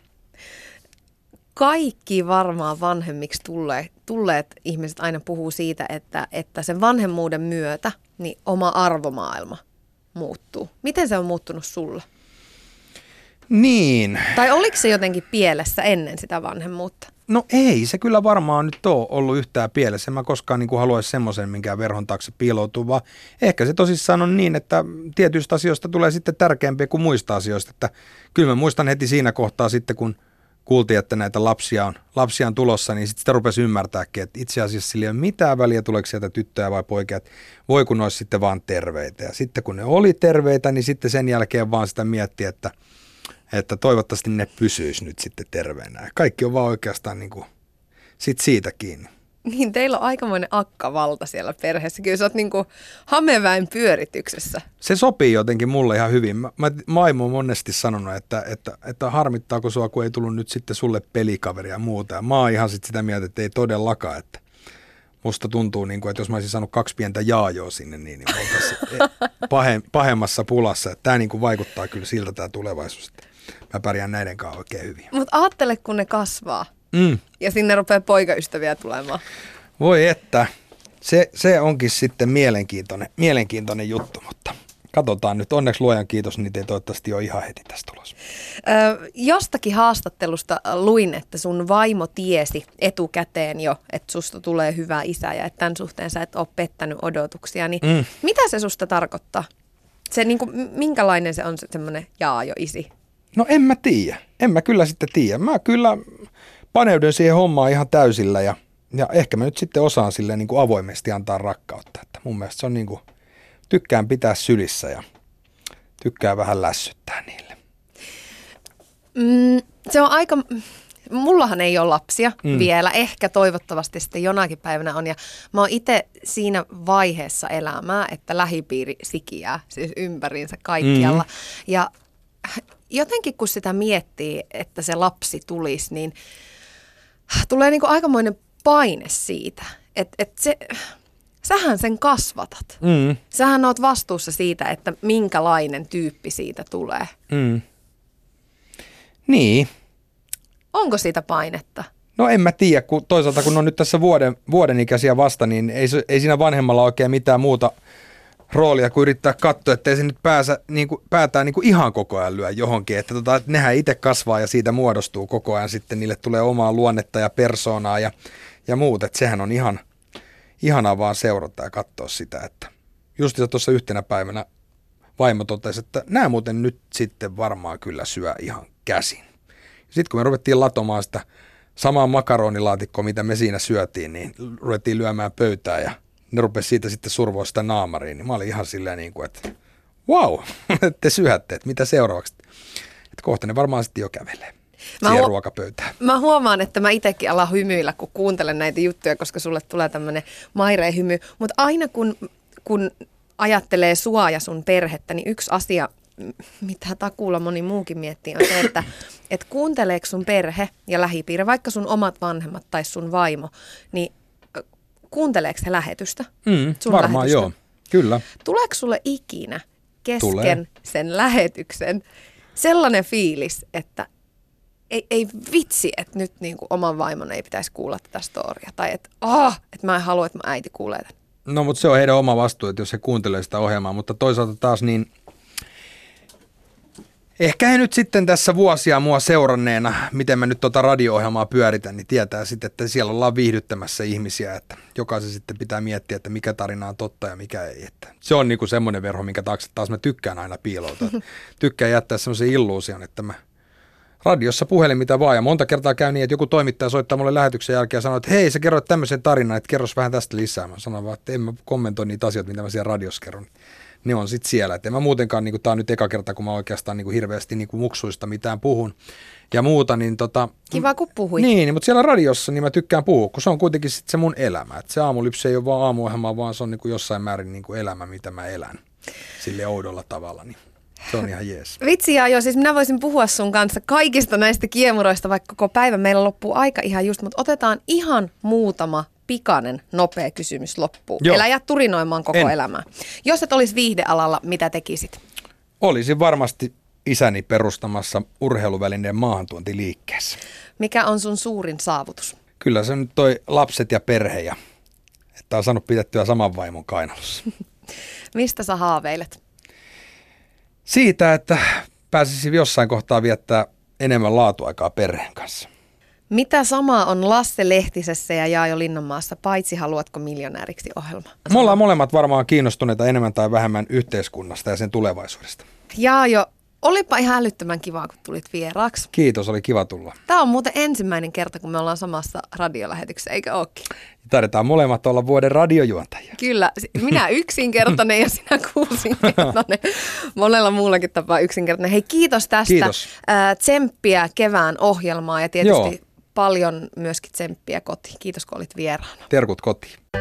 Kaikki varmaan vanhemmiksi tulleet ihmiset aina puhuu siitä, että sen vanhemmuuden myötä niin oma arvomaailma muuttuu. Miten se on muuttunut sulla? Niin. Tai oliko se jotenkin pielessä ennen sitä vanhemmuutta? No ei, se kyllä varmaan nyt ole ollut yhtään pielessä. En mä koskaan niin kuin haluaisi semmoisen, minkään verhon taakse piiloutua, vaan ehkä se tosissaan on niin, että tietyistä asioista tulee sitten tärkeämpiä kuin muista asioista. Että kyllä mä muistan heti siinä kohtaa sitten, kun kuultiin, että näitä lapsia on tulossa, niin sitten sitä rupesi ymmärtääkin, että itse asiassa sillä ei ole mitään väliä, tuleeko sieltä tyttöjä vai poikia, että voi kun ne olisi sitten vaan terveitä. Ja sitten kun ne oli terveitä, niin sitten sen jälkeen vaan sitä mietti, että toivottavasti ne pysyisi nyt sitten terveenä. Kaikki on vaan oikeastaan niin kuin siitä kiinni. Niin, teillä on aikamoinen akkavalta siellä perheessä. Kyllä sä oot niin kuin Hameväen pyörityksessä. Se sopii jotenkin mulle ihan hyvin. Maimo on monesti sanonut, että harmittaako sua, kun ei tullut nyt sitten sulle pelikaveria ja muuta. Ja mä oon ihan sitten sitä mieltä, että ei todellakaan. Että musta tuntuu, niin kuin, että jos mä olisin saanut 2 pientä jaajoa sinne, niin me oltaisiin pahemmassa pulassa. Tämä niin kuin vaikuttaa kyllä siltä tämä tulevaisuus. Mä pärjään näiden kanssa oikein hyvin. Mutta ajattele, kun ne kasvaa. Ja sinne rupeaa poikaystäviä tulemaan. Voi että, se onkin sitten mielenkiintoinen juttu, mutta katsotaan nyt. Onneksi luojan kiitos, niitä ei toivottavasti ole ihan heti tästä tulossa. Jostakin haastattelusta luin, että sun vaimo tiesi etukäteen jo, että susta tulee hyvä isä ja että tämän suhteen sä et ole pettänyt odotuksia. Niin mitä se susta tarkoittaa? Se, niin kuin, minkälainen se on se semmoinen jaajo-isi? No en mä tiedä. En mä kyllä sitten tiedä. Mä kyllä paneudun siihen hommaan ihan täysillä ja ehkä mä nyt sitten osaan silleen niin kuin avoimesti antaa rakkautta. Että mun mielestä se on niin kuin, tykkään pitää sylissä ja tykkään vähän lässyttää niille. Se on aika, mullahan ei ole lapsia vielä, ehkä toivottavasti sitten jonakin päivänä on. Ja mä oon itse siinä vaiheessa elämää, että lähipiiri sikiää siis ympäriinsä kaikkialla. Ja jotenkin kun sitä miettii, että se lapsi tulisi, niin tulee niin kuin aikamoinen paine siitä, että sähän sen kasvatat. Sähän oot vastuussa siitä, että minkälainen tyyppi siitä tulee. Niin. Onko siitä painetta? No en mä tiedä, kun toisaalta kun on nyt tässä vuoden ikäisiä vasta, niin ei siinä vanhemmalla oikein mitään muuta roolia, kun yrittää katsoa, ettei se nyt päätään niin kuin ihan koko ajan lyö johonkin. Että nehän itse kasvaa ja siitä muodostuu koko ajan sitten, niille tulee omaa luonnetta ja persoonaa ja muut. Että sehän on ihanaa vaan seurata ja katsoa sitä, että just tuossa yhtenä päivänä vaimo totesi, että nämä muuten nyt sitten varmaan kyllä syö ihan käsin. Sitten kun me ruvettiin latomaan sitä samaa makaronilaatikkoa, mitä me siinä syötiin, niin ruvettiin lyömään pöytää ja ne rupesi siitä sitten survoa sitä naamariin, niin mä olin ihan silleen niin kuin, että wow, te syötte, että mitä seuraavaksi. Että kohta ne varmaan sitten jo kävelee siihen ruokapöytään. Mä huomaan, että mä itsekin alan hymyillä, kun kuuntelen näitä juttuja, koska sulle tulee tämmöinen maireen hymy. Mutta aina kun ajattelee sua ja sun perhettä, niin yksi asia, mitä takuulla moni muukin miettii, on se, että kuunteleeko sun perhe ja lähipiiri, vaikka sun omat vanhemmat tai sun vaimo, niin kuunteleeko se lähetystä? Varmaan lähetystä? Joo, kyllä. Tuleeko sulle ikinä kesken sen lähetyksen sellainen fiilis, että ei vitsi, että nyt niin kuin oman vaimon ei pitäisi kuulla tätä storia, tai että mä en halua, että mun äiti kuulee tämän? No, mutta se on heidän oma vastuu, että jos he kuuntelee sitä ohjelmaa, mutta toisaalta taas niin Ehkä he nyt sitten tässä vuosia mua seuranneena, miten mä nyt radio-ohjelmaa pyöritän, niin tietää sitten, että siellä ollaan viihdyttämässä ihmisiä, että jokaisen sitten pitää miettiä, että mikä tarina on totta ja mikä ei. Että se on niinku semmoinen verho, minkä taakse taas mä tykkään aina piiloutua. Tykkään jättää semmoisen illuusion, että mä radiossa puhelin mitä vaan, ja monta kertaa käy niin, että joku toimittaja soittaa mulle lähetyksen jälkeen ja sanoo, että hei, sä kerroit tämmöisen tarinan, että kerros vähän tästä lisää. Mä sanon vaan, että en mä kommentoi niitä asioita, mitä mä siellä radiossa kerron. Ne on sitten siellä. Et en mä muutenkaan, niin tää on nyt eka kerta, kun mä oikeastaan niin hirveästi niin muksuista mitään puhun ja muuta. Niin kiva, kun puhuit. Niin, mutta siellä radiossa niin mä tykkään puhua, kun se on kuitenkin sit se mun elämä. Et se Aamulypsy ei ole vaan aamuohjelma, vaan se on niin jossain määrin niin elämä, mitä mä elän sille oudolla tavalla. Niin se on ihan jees. Vitsi Jaajo, siis minä voisin puhua sun kanssa kaikista näistä kiemuroista, vaikka koko päivä meillä loppuu aika ihan just, mutta otetaan ihan muutama pikainen, nopea kysymys loppuun. Joo. Elä jää turinoimaan koko elämää. Jos et olisi viihdealalla, mitä tekisit? Olisin varmasti isäni perustamassa urheiluvälineen maahantuontiliikkeessä. Mikä on sun suurin saavutus? Kyllä se nyt toi lapset ja perhe ja että on saanut pidettyä saman vaimon kainalossa. Mistä sä haaveilet? Siitä, että pääsisi jossain kohtaa viettää enemmän laatuaikaa perheen kanssa. Mitä samaa on Lasse Lehtisessä ja Jaajo Linnanmaassa, paitsi Haluatko miljonääriksi -ohjelma? Me ollaan molemmat varmaan kiinnostuneita enemmän tai vähemmän yhteiskunnasta ja sen tulevaisuudesta. Jaajo, olipa ihan älyttömän kivaa, kun tulit vieraaksi. Kiitos, oli kiva tulla. Tämä on muuten ensimmäinen kerta, kun me ollaan samassa radiolähetyksessä, eikö ookin? Taidetaan molemmat olla vuoden radiojuontajia. Kyllä, minä yksinkertainen ja sinä kuusinkertainen. Monella muullakin tapaa yksinkertainen. Hei, kiitos tästä. Kiitos. Tsemppiä kevään ohjelmaa ja tietysti Joo. paljon myöskin tsemppiä kotiin. Kiitos, kun olit vieraana. Terkut kotiin.